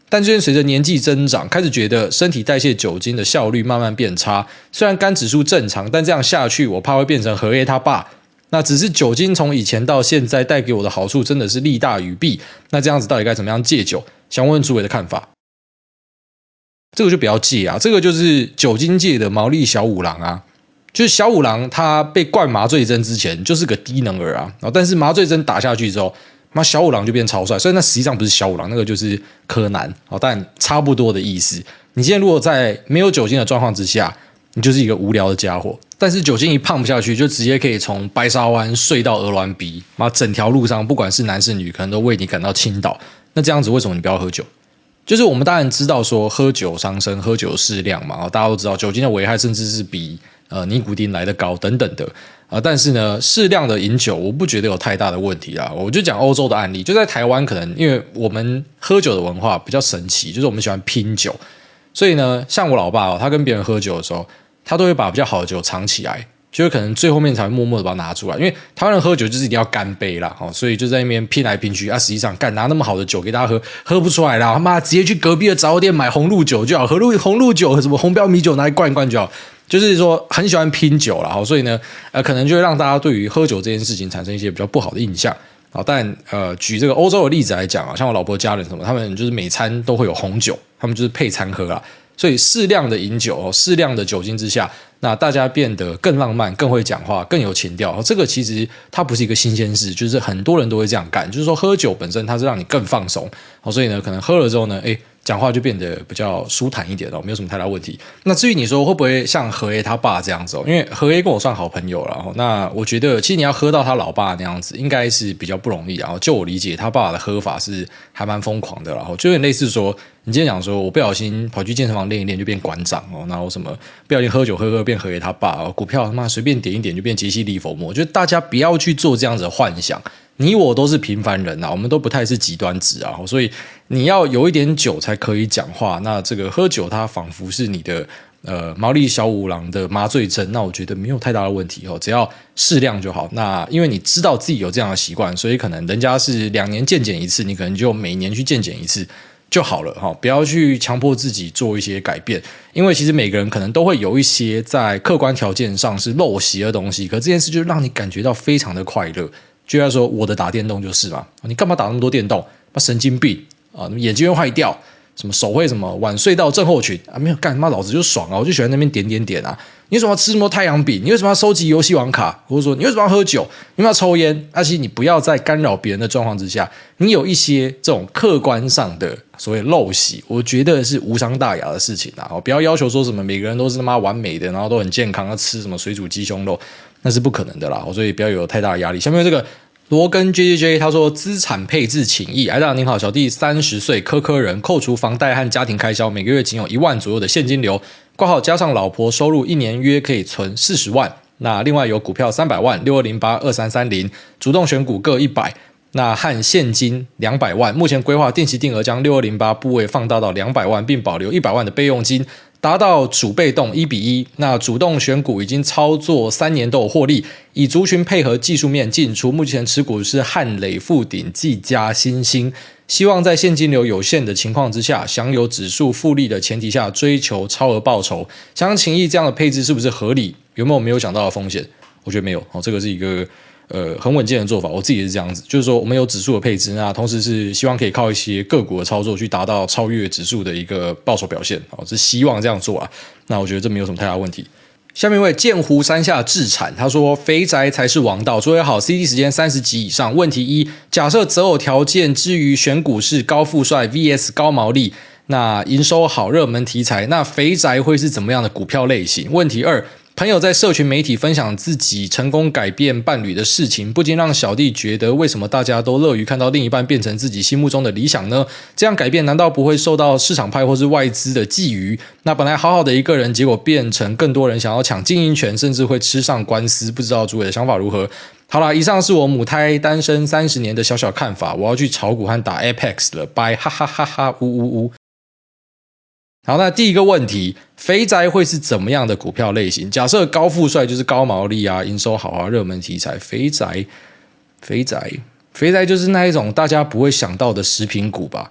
但最近随着年纪增长，开始觉得身体代谢酒精的效率慢慢变差。虽然肝指数正常，但这样下去，我怕会变成荷叶他爸。那只是酒精从以前到现在带给我的好处真的是利大于弊。那这样子到底该怎么样戒酒？想问问诸位的看法。这个就不要戒啊，这个就是酒精界的毛利小五郎啊。就是小五郎他被灌麻醉针之前就是个低能儿啊，但是麻醉针打下去之后，小五郎就变超帅，所以那实际上不是小五郎，那个就是柯南，但差不多的意思。你今天如果在没有酒精的状况之下，你就是一个无聊的家伙，但是酒精一胖不下去，就直接可以从白沙湾睡到鹅銮鼻，整条路上不管是男是女，可能都为你感到倾倒。那这样子为什么你不要喝酒？就是我们当然知道说喝酒伤身，喝酒适量嘛，大家都知道酒精的危害甚至是比尼古丁来得高等等的。但是呢，适量的饮酒，我不觉得有太大的问题啦。我就讲欧洲的案例，就在台湾，可能因为我们喝酒的文化比较神奇，就是我们喜欢拼酒，所以呢，像我老爸他跟别人喝酒的时候，他都会把比较好的酒藏起来，就是可能最后面才会默默的把它拿出来，因为台湾人喝酒就是一定要干杯啦，所以就在那边拼来拼去实际上拿那么好的酒给大家喝，喝不出来啦，他妈直接去隔壁的早店买红露酒就好，红露酒什么红标米酒拿来灌一灌就好。就是说很喜欢拼酒啦，所以呢，可能就会让大家对于喝酒这件事情产生一些比较不好的印象。但举这个欧洲的例子来讲像我老婆家人什么，他们就是每餐都会有红酒，他们就是配餐喝啦。所以适量的饮酒，适量的酒精之下，那大家变得更浪漫，更会讲话，更有情调。这个其实它不是一个新鲜事，就是很多人都会这样干。就是说喝酒本身它是让你更放松，所以呢，可能喝了之后呢，讲话就变得比较舒坦一点没有什么太大问题。那至于你说会不会像何爷他爸这样子因为何爷跟我算好朋友了那我觉得其实你要喝到他老爸那样子，应该是比较不容易。然后就我理解，他爸的喝法是还蛮疯狂的，然后就有点类似说，你今天讲说我不小心跑去健身房练一练就变馆长然后什么不小心喝酒喝变何爷他爸股票他妈随便点一点就变杰西利佛莫，我觉得大家不要去做这样子的幻想。你我都是平凡人我们都不太是极端值所以你要有一点酒才可以讲话。那这个喝酒它仿佛是你的毛利小五郎的麻醉针，那我觉得没有太大的问题只要适量就好。那因为你知道自己有这样的习惯，所以可能人家是2年健检一次，你可能就每年去健检一次就好了不要去强迫自己做一些改变，因为其实每个人可能都会有一些在客观条件上是陋习的东西，可这件事就让你感觉到非常的快乐。就要说我的打电动就是嘛，你干嘛打那么多电动？神经病眼睛会坏掉，什么手会什么晚睡到症候群没有干老子就爽我就喜欢那边点你为什么要吃什么太阳饼？你为什么要收集游戏王卡？或者说你为什么要喝酒？你为什么要抽烟？其实你不要在干扰别人的状况之下，你有一些这种客观上的所谓陋习，我觉得是无伤大雅的事情不要要求说什么每个人都是他妈完美的，然后都很健康，要吃什么水煮鸡胸肉，那是不可能的啦所以不要有太大的压力。下面这个罗根 JJJ 他说资产配置请益，大您好，小弟30岁，科人，扣除房贷和家庭开销，每个月仅有1万左右的现金流，挂号加上老婆收入，一年约可以存40万。那另外有股票300万，6208、2330，主动选股各100。那和现金200万，目前规划定期定额将6208部位放大到200万，并保留100万的备用金，达到主被动1:1。那主动选股已经操作3年都有获利，以族群配合技术面进出，目前持股是汉磊、富鼎、技嘉、新兴。希望在现金流有限的情况之下，享有指数复利的前提下，追求超额报酬。想请益这样的配置是不是合理？有没有想到的风险？我觉得没有这个是一个很稳健的做法，我自己也是这样子，就是说我们有指数的配置，那同时是希望可以靠一些个股的操作去达到超越指数的一个报酬表现是希望这样做那我觉得这没有什么太大问题。下面一位剑湖山下智产，他说肥宅才是王道。诸位好 ，CD 时间30集以上。问题1：假设择偶条件之于选股是高富帅 VS 高毛利，那营收好热门题材，那肥宅会是怎么样的股票类型？问题2：朋友在社群媒体分享自己成功改变伴侣的事情，不禁让小弟觉得，为什么大家都乐于看到另一半变成自己心目中的理想呢？这样改变难道不会受到市场派或是外资的觊觎？那本来好好的一个人，结果变成更多人想要抢经营权，甚至会吃上官司。不知道诸位的想法如何？好啦，以上是我母胎单身30年的小小看法。我要去炒股和打 Apex 了，拜哈哈哈哈呜呜呜。好，那第一个问题，肥宅会是怎么样的股票类型？假设高富帅就是高毛利营收好热门题材。肥宅就是那一种大家不会想到的食品股吧？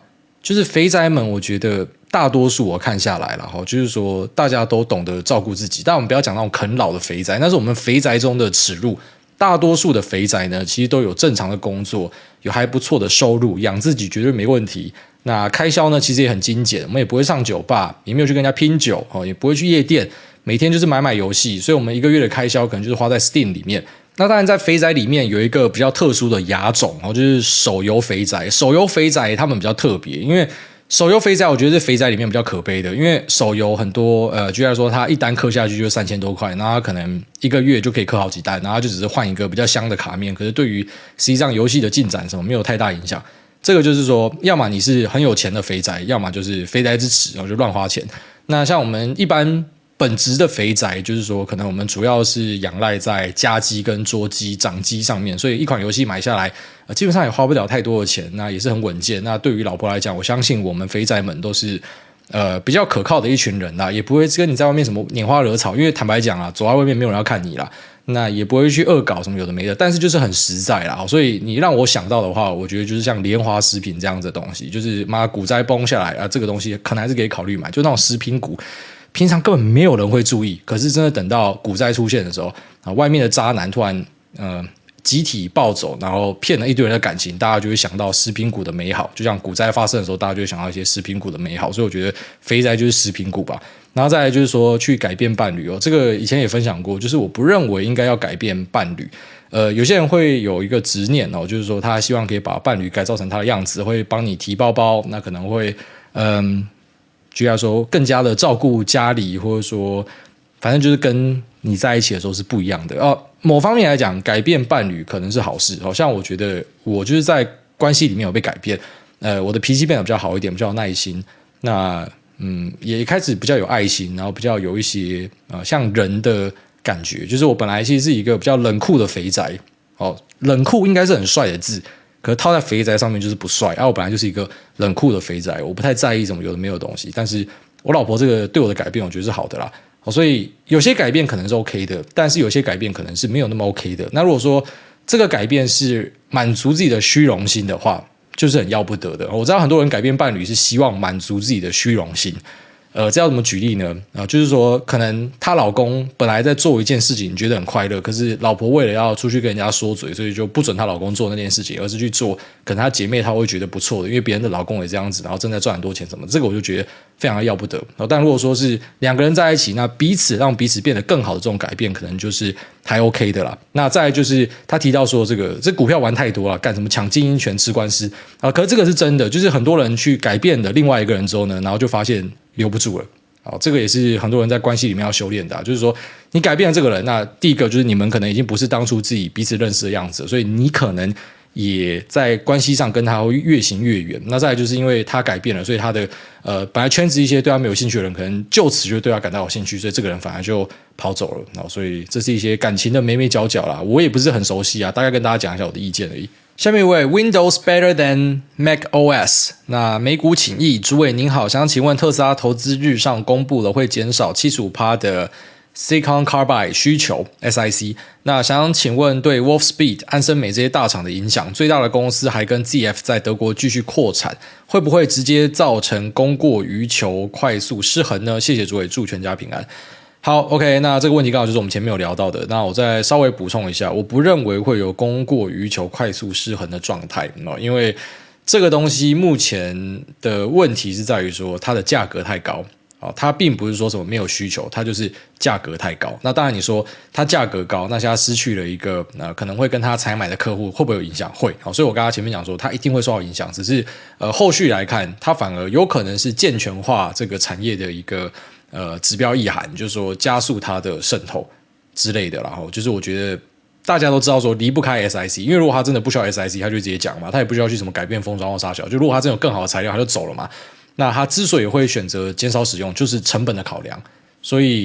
就是肥宅们，我觉得大多数我看下来了哈，就是说大家都懂得照顾自己，但我们不要讲那种啃老的肥宅，那是我们肥宅中的耻辱。大多数的肥宅呢，其实都有正常的工作，有还不错的收入，养自己绝对没问题。那开销呢，其实也很精简，我们也不会上酒吧，也没有去跟人家拼酒，也不会去夜店，每天就是买游戏，所以我们一个月的开销可能就是花在 Steam 里面。那当然，在肥宅里面有一个比较特殊的亚种，就是手游肥宅。手游肥宅他们比较特别，因为手游肥宅我觉得是肥宅里面比较可悲的，因为手游很多举例来说，他一单氪下去就3000多块，然后他可能一个月就可以氪好几单，然后就只是换一个比较香的卡面，可是对于实际上游戏的进展什么没有太大影响。这个就是说，要么你是很有钱的肥宅，要么就是肥宅之耻，然后就乱花钱。那像我们一般本质的肥宅，就是说，可能我们主要是仰赖在家机跟桌机、掌机上面，所以一款游戏买下来，基本上也花不了太多的钱，那也是很稳健。那对于老婆来讲，我相信我们肥宅们都是比较可靠的一群人啦，也不会跟你在外面什么拈花惹草，因为坦白讲啊，走在外面没有人要看你啦。那也不会去恶搞什么有的没的，但是就是很实在啦，所以你让我想到的话，我觉得就是像莲花食品这样子的东西，就是妈股灾崩下来啊，这个东西可能还是可以考虑买，就那种食品股，平常根本没有人会注意，可是真的等到股灾出现的时候啊，外面的渣男突然集体暴走，然后骗了一堆人的感情，大家就会想到食品股的美好，就像股灾发生的时候，大家就会想到一些食品股的美好，所以我觉得肥宅就是食品股吧。然后再来就是说去改变伴侣这个以前也分享过，就是我不认为应该要改变伴侣。有些人会有一个执念就是说他希望可以把伴侣改造成他的样子，会帮你提包包，那可能会举例说更加的照顾家里，或者说反正就是跟你在一起的时候是不一样的某方面来讲，改变伴侣可能是好事。好像我觉得我就是在关系里面有被改变，我的脾气变得比较好一点，比较有耐心。那也开始比较有爱心，然后比较有一些像人的感觉。就是我本来其实是一个比较冷酷的肥宅冷酷应该是很帅的字，可是套在肥宅上面就是不帅。我本来就是一个冷酷的肥宅，我不太在意什么有的没有的东西。但是我老婆这个对我的改变，我觉得是好的啦。所以有些改变可能是 OK 的，但是有些改变可能是没有那么 OK 的。那如果说这个改变是满足自己的虚荣心的话，就是很要不得的。我知道很多人改变伴侣是希望满足自己的虚荣心。这要怎么举例呢？就是说，可能她老公本来在做一件事情，觉得很快乐，可是老婆为了要出去跟人家说嘴，所以就不准她老公做那件事情，而是去做可能她姐妹她会觉得不错的，因为别人的老公也这样子，然后正在赚很多钱什么，这个我就觉得非常的要不得。但如果说是两个人在一起，那彼此让彼此变得更好的这种改变，可能就是还 OK 的啦。那再来就是他提到说，这股票玩太多了，干什么抢经营权、吃官司可是这个是真的，就是很多人去改变了另外一个人之后呢，然后就发现留不住了。这个也是很多人在关系里面要修炼的就是说你改变了这个人，那第一个就是你们可能已经不是当初自己彼此认识的样子，所以你可能也在关系上跟他会越行越远。那再来就是因为他改变了，所以他的本来圈子一些对他没有兴趣的人，可能就此就对他感到有兴趣，所以这个人反而就跑走了所以这是一些感情的眉眉角角啦，我也不是很熟悉大概跟大家讲一下我的意见而已。下面一位 Windows better than Mac OS。 那美股请益，主委您好，想请问特斯拉投资日上公布了会减少 75% 的 Silicon Carbide 需求 SiC， 那想请问对 Wolfspeed 安森美这些大厂的影响，最大的公司还跟 ZF 在德国继续扩产，会不会直接造成供过于求快速失衡呢？谢谢主委，祝全家平安。好 OK， 那这个问题刚好就是我们前面有聊到的，那我再稍微补充一下，我不认为会有供过于求快速失衡的状态因为这个东西目前的问题是在于说它的价格太高它并不是说什么没有需求，它就是价格太高。那当然你说它价格高，那现在失去了一个可能会跟他采买的客户，会不会有影响？会所以我刚刚前面讲说它一定会受到影响，只是后续来看它反而有可能是健全化这个产业的一个指标意涵，就是说加速它的渗透之类的，然后就是我觉得大家都知道说离不开 SiC， 因为如果他真的不需要 SiC， 他就直接讲嘛，他也不需要去什么改变封装或啥小，就如果他真的有更好的材料，他就走了嘛。那他之所以会选择减少使用，就是成本的考量，所以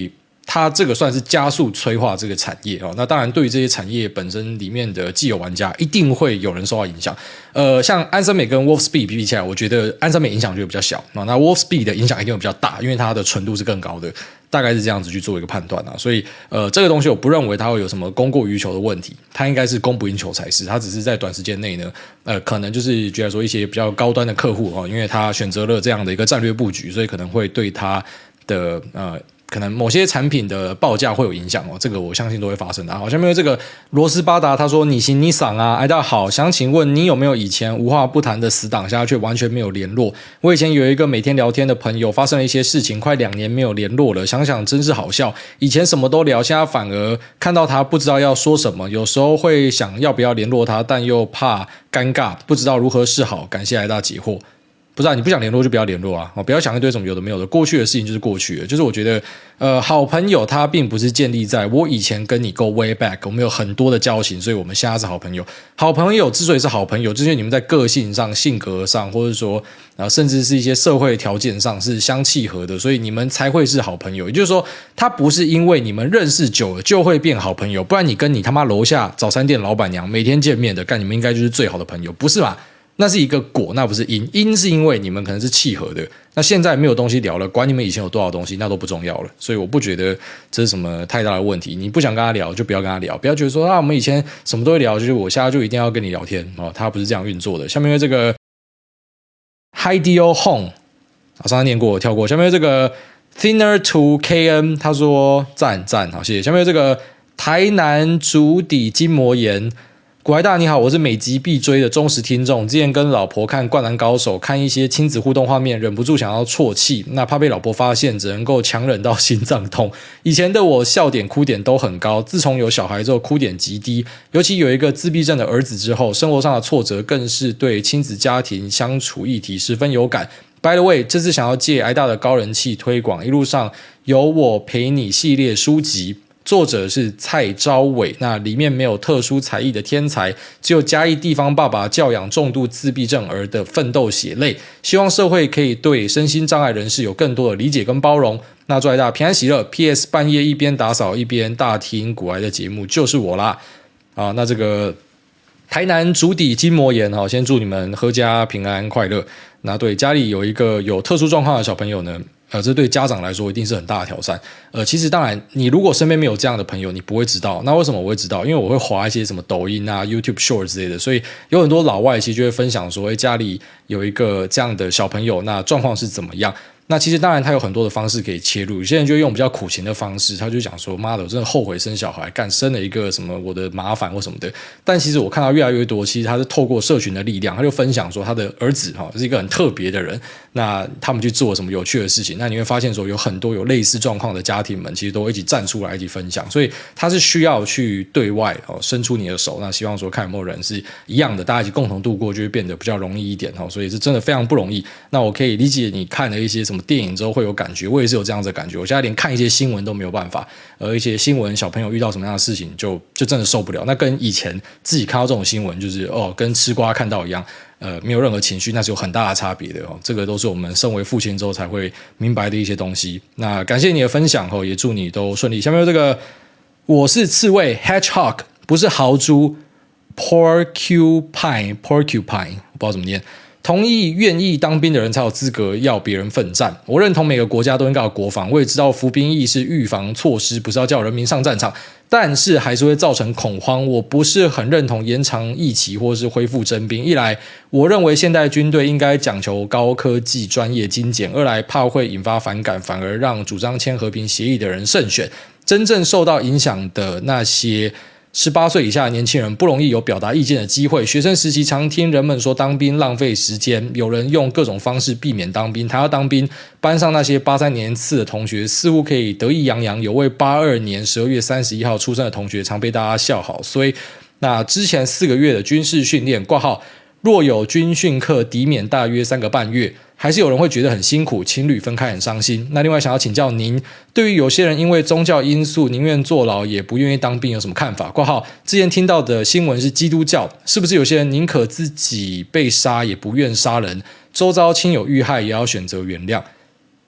它这个算是加速催化这个产业哦。那当然，对于这些产业本身里面的既有玩家，一定会有人受到影响。像安森美跟 Wolfspeed 比起来，我觉得安森美影响就比较小，那 Wolfspeed 的影响一定会比较大，因为它的纯度是更高的，大概是这样子去做一个判断啊。所以这个东西我不认为它会有什么供过于求的问题，它应该是供不应求才是。它只是在短时间内呢，可能就是觉得说一些比较高端的客户因为他选择了这样的一个战略布局，所以可能会对他的可能某些产品的报价会有影响这个我相信都会发生的。好，下面有这个罗斯巴达，他说你行你赏啊，大家好，想请问你有没有以前无话不谈的死党，现在却完全没有联络？我以前有一个每天聊天的朋友，发生了一些事情，快2年没有联络了，想想真是好笑。以前什么都聊，现在反而看到他不知道要说什么，有时候会想要不要联络他，但又怕尴尬，不知道如何是好。感谢来大解惑。不是你不想联络就不要联络啊！不要想一堆什么有的没有的，过去的事情就是过去了。就是我觉得，好朋友他并不是建立在我以前跟你 go way back， 我们有很多的交情，所以我们现在是好朋友。好朋友之所以是好朋友，就是因为你们在个性上、性格上，或者说甚至是一些社会条件上是相契合的，所以你们才会是好朋友。也就是说，他不是因为你们认识久了就会变好朋友，不然你跟你他妈楼下早餐店老板娘每天见面的，干你们应该就是最好的朋友，不是吧？那是一个果，那不是因。因是因为你们可能是契合的，那现在没有东西聊了，管你们以前有多少东西，那都不重要了。所以我不觉得这是什么太大的问题。你不想跟他聊，就不要跟他聊，不要觉得说我们以前什么都会聊，就是我现在就一定要跟你聊天他不是这样运作的。下面这个 Hideo Home， 上次念过，我跳过。下面这个 Thinner to KN， 他说赞，好谢谢。下面这个台南足底筋膜炎。古埃大你好，我是每集必追的忠实听众。之前跟老婆看《灌篮高手》，看一些亲子互动画面，忍不住想要啜泣，那怕被老婆发现，只能够强忍到心脏痛。以前的我笑点哭点都很高，自从有小孩之后哭点极低，尤其有一个自闭症的儿子之后，生活上的挫折更是对亲子家庭相处议题十分有感。By the way， 这次想要借挨大的高人气推广，一路上有我陪你系列书籍。作者是蔡昭伟，那里面没有特殊才艺的天才，只有嘉义地方爸爸教养重度自闭症儿的奋斗血泪。希望社会可以对身心障碍人士有更多的理解跟包容。那祝大家平安喜乐。PS 半夜一边打扫一边大听古埃的节目就是我啦。那这个台南足底筋膜炎先祝你们阖家平安快乐。那对家里有一个有特殊状况的小朋友呢？这对家长来说一定是很大的挑战。其实当然，你如果身边没有这样的朋友，你不会知道。那为什么我会知道？因为我会滑一些什么抖音啊、YouTube Short 之类的，所以有很多老外其实就会分享说，家里有一个这样的小朋友，那状况是怎么样？那其实当然他有很多的方式可以切入，有些人就用比较苦情的方式，他就讲说妈的我真的后悔生小孩，干生了一个什么我的麻烦或什么的。但其实我看到越来越多，其实他是透过社群的力量，他就分享说他的儿子是一个很特别的人，那他们去做什么有趣的事情，那你会发现说有很多有类似状况的家庭们其实都一起站出来一起分享，所以他是需要去对外伸出你的手，那希望说看有没有人是一样的，大家一起共同度过就会变得比较容易一点，所以是真的非常不容易。那我可以理解你看了一些什么电影之后会有感觉，我也是有这样子的感觉，我现在连看一些新闻都没有办法，而一些新闻小朋友遇到什么样的事情就真的受不了，那跟以前自己看到这种新闻就是跟吃瓜看到一样，没有任何情绪，那是有很大的差别的这个都是我们身为父亲之后才会明白的一些东西。那感谢你的分享也祝你都顺利。下面有这个我是刺猬 Hedgehog， 不是豪猪 Porcupine， 我不知道怎么念。同意愿意当兵的人才有资格要别人奋战。我认同每个国家都应该有国防，我也知道服兵役是预防措施，不是要叫人民上战场，但是还是会造成恐慌。我不是很认同延长役期或是恢复征兵。一来，我认为现代军队应该讲求高科技、专业、精简；二来，怕会引发反感，反而让主张签和平协议的人胜选。真正受到影响的那些18岁以下的年轻人不容易有表达意见的机会。学生时期常听人们说当兵浪费时间，有人用各种方式避免当兵。他要当兵，班上那些83年次的同学似乎可以得意洋洋，有位82年12月31号出生的同学常被大家笑好。所以那之前4个月的军事训练挂号，若有军训课抵免大约3个半月，还是有人会觉得很辛苦，情侣分开很伤心。那另外想要请教您，对于有些人因为宗教因素宁愿坐牢也不愿意当兵有什么看法？括号之前听到的新闻是基督教，是不是有些人宁可自己被杀也不愿杀人，周遭亲友遇害也要选择原谅？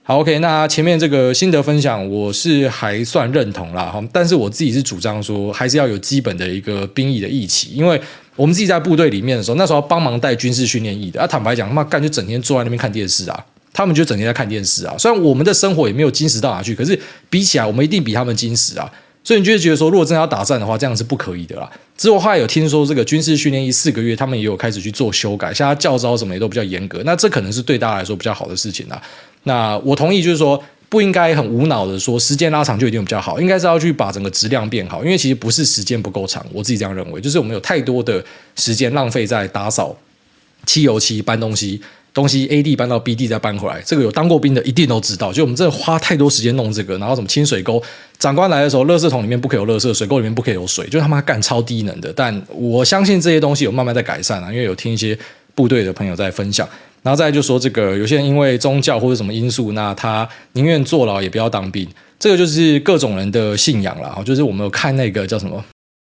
好，OK，那前面这个心得分享我是还算认同啦，但是我自己是主张说还是要有基本的一个兵役的役期，因为我们自己在部队里面的时候，那时候帮忙带军事训练役的，坦白讲，他妈干就整天坐在那边看电视啊，他们就整天在看电视啊。虽然我们的生活也没有精实到哪去，可是比起来，我们一定比他们精实啊。所以你就会觉得说，如果真的要打仗的话，这样是不可以的啦。之后后来有听说这个军事训练役4个月，他们也有开始去做修改，像他教招什么也都比较严格。那这可能是对大家来说比较好的事情啦。那我同意，就是说不应该很无脑的说时间拉长就一定比较好，应该是要去把整个质量变好。因为其实不是时间不够长，我自己这样认为，就是我们有太多的时间浪费在打扫、漆油漆、搬东西 A 地搬到 B 地再搬回来，这个有当过兵的一定都知道。就我们真的花太多时间弄这个，然后什么清水沟，长官来的时候，垃圾桶里面不可以有垃圾，水沟里面不可以有水，就他妈干超低能的。但我相信这些东西有慢慢在改善啊，因为有听一些部队的朋友在分享。然后再来就说这个，有些人因为宗教或者什么因素，那他宁愿坐牢也不要当兵，这个就是各种人的信仰啦。就是我们有看那个叫什么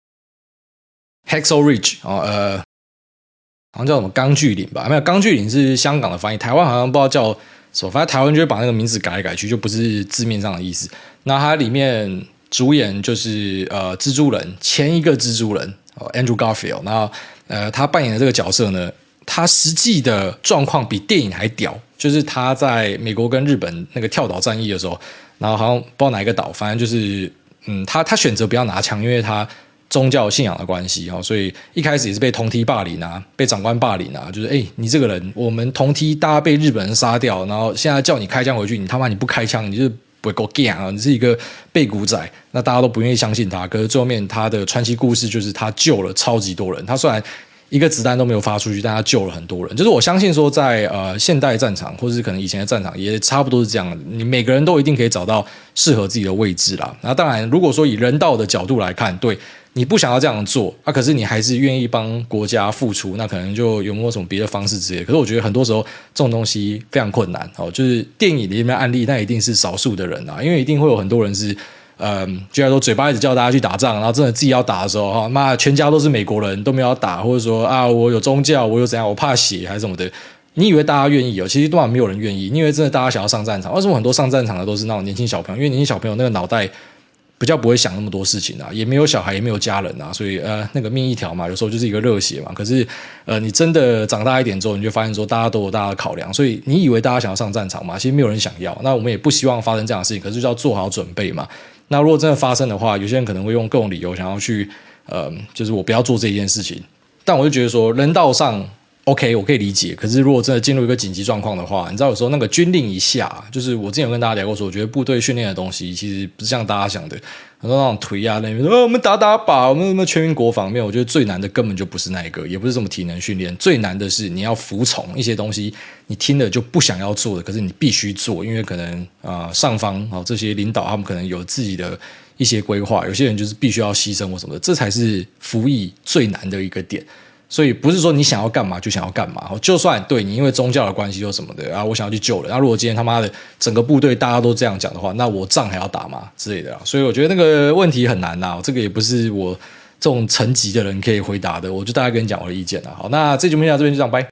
Hacksaw Ridge 好像叫什么钢锯岭吧？没有，钢锯岭是香港的翻译，台湾好像不知道叫什么，反正台湾就会把那个名字改来改去，就不是字面上的意思。那它里面主演就是蜘蛛人前一个蜘蛛人Andrew Garfield， 然后他扮演的这个角色呢，他实际的状况比电影还屌，就是他在美国跟日本那个跳岛战役的时候，然后好像不知道哪一个岛，反正就是他选择不要拿枪，因为他宗教信仰的关系，所以一开始也是被同梯霸凌啊，被长官霸凌啊，就是你这个人，我们同梯大家被日本人杀掉，然后现在叫你开枪回去，你他妈你不开枪，你就是不会够 gay 啊，你是一个背骨仔，那大家都不愿意相信他。可是最后面他的传奇故事就是他救了超级多人，他虽然一个子弹都没有发出去，但他救了很多人。就是我相信说在，现代战场，或者是可能以前的战场，也差不多是这样的。你每个人都一定可以找到适合自己的位置啦。那当然，如果说以人道的角度来看，对你不想要这样做，可是你还是愿意帮国家付出，那可能就有没有什么别的方式之类的。可是我觉得很多时候这种东西非常困难就是电影里面的案例，那一定是少数的人啊，因为一定会有很多人是。就像说嘴巴一直叫大家去打仗，然后真的自己要打的时候，妈全家都是美国人，都没有要打，或者说我有宗教，我有怎样，我怕血还是什么的。你以为大家愿意其实多半没有人愿意。你以为真的大家想要上战场？为什么很多上战场的都是那种年轻小朋友？因为年轻小朋友那个脑袋比较不会想那么多事情也没有小孩，也没有家人所以那个命一条嘛，有时候就是一个热血嘛。可是你真的长大一点之后，你就发现说大家都有大家的考量，所以你以为大家想要上战场嘛？其实没有人想要。那我们也不希望发生这样的事情，可是就要做好准备嘛。那如果真的发生的话，有些人可能会用各种理由想要去，就是我不要做这件事情。但我就觉得说，人道上 OK，我可以理解。可是如果真的进入一个紧急状况的话，你知道有时候那个军令一下，就是我之前有跟大家聊过说，我觉得部队训练的东西其实不是像大家想的，很多那种腿那边我们打打靶，我们有没有全民国防？没有，我觉得最难的根本就不是那一个，也不是什么体能训练，最难的是你要服从一些东西，你听了就不想要做的，可是你必须做，因为可能上方这些领导他们可能有自己的一些规划，有些人就是必须要牺牲或什么的，这才是服役最难的一个点。所以不是说你想要干嘛就想要干嘛，就算对你因为宗教的关系或什么的我想要去救人，如果今天他妈的整个部队大家都这样讲的话，那我仗还要打吗之类的所以我觉得那个问题很难这个也不是我这种层级的人可以回答的，我就大概跟你讲我的意见好，那这节目就到这边就这样，拜。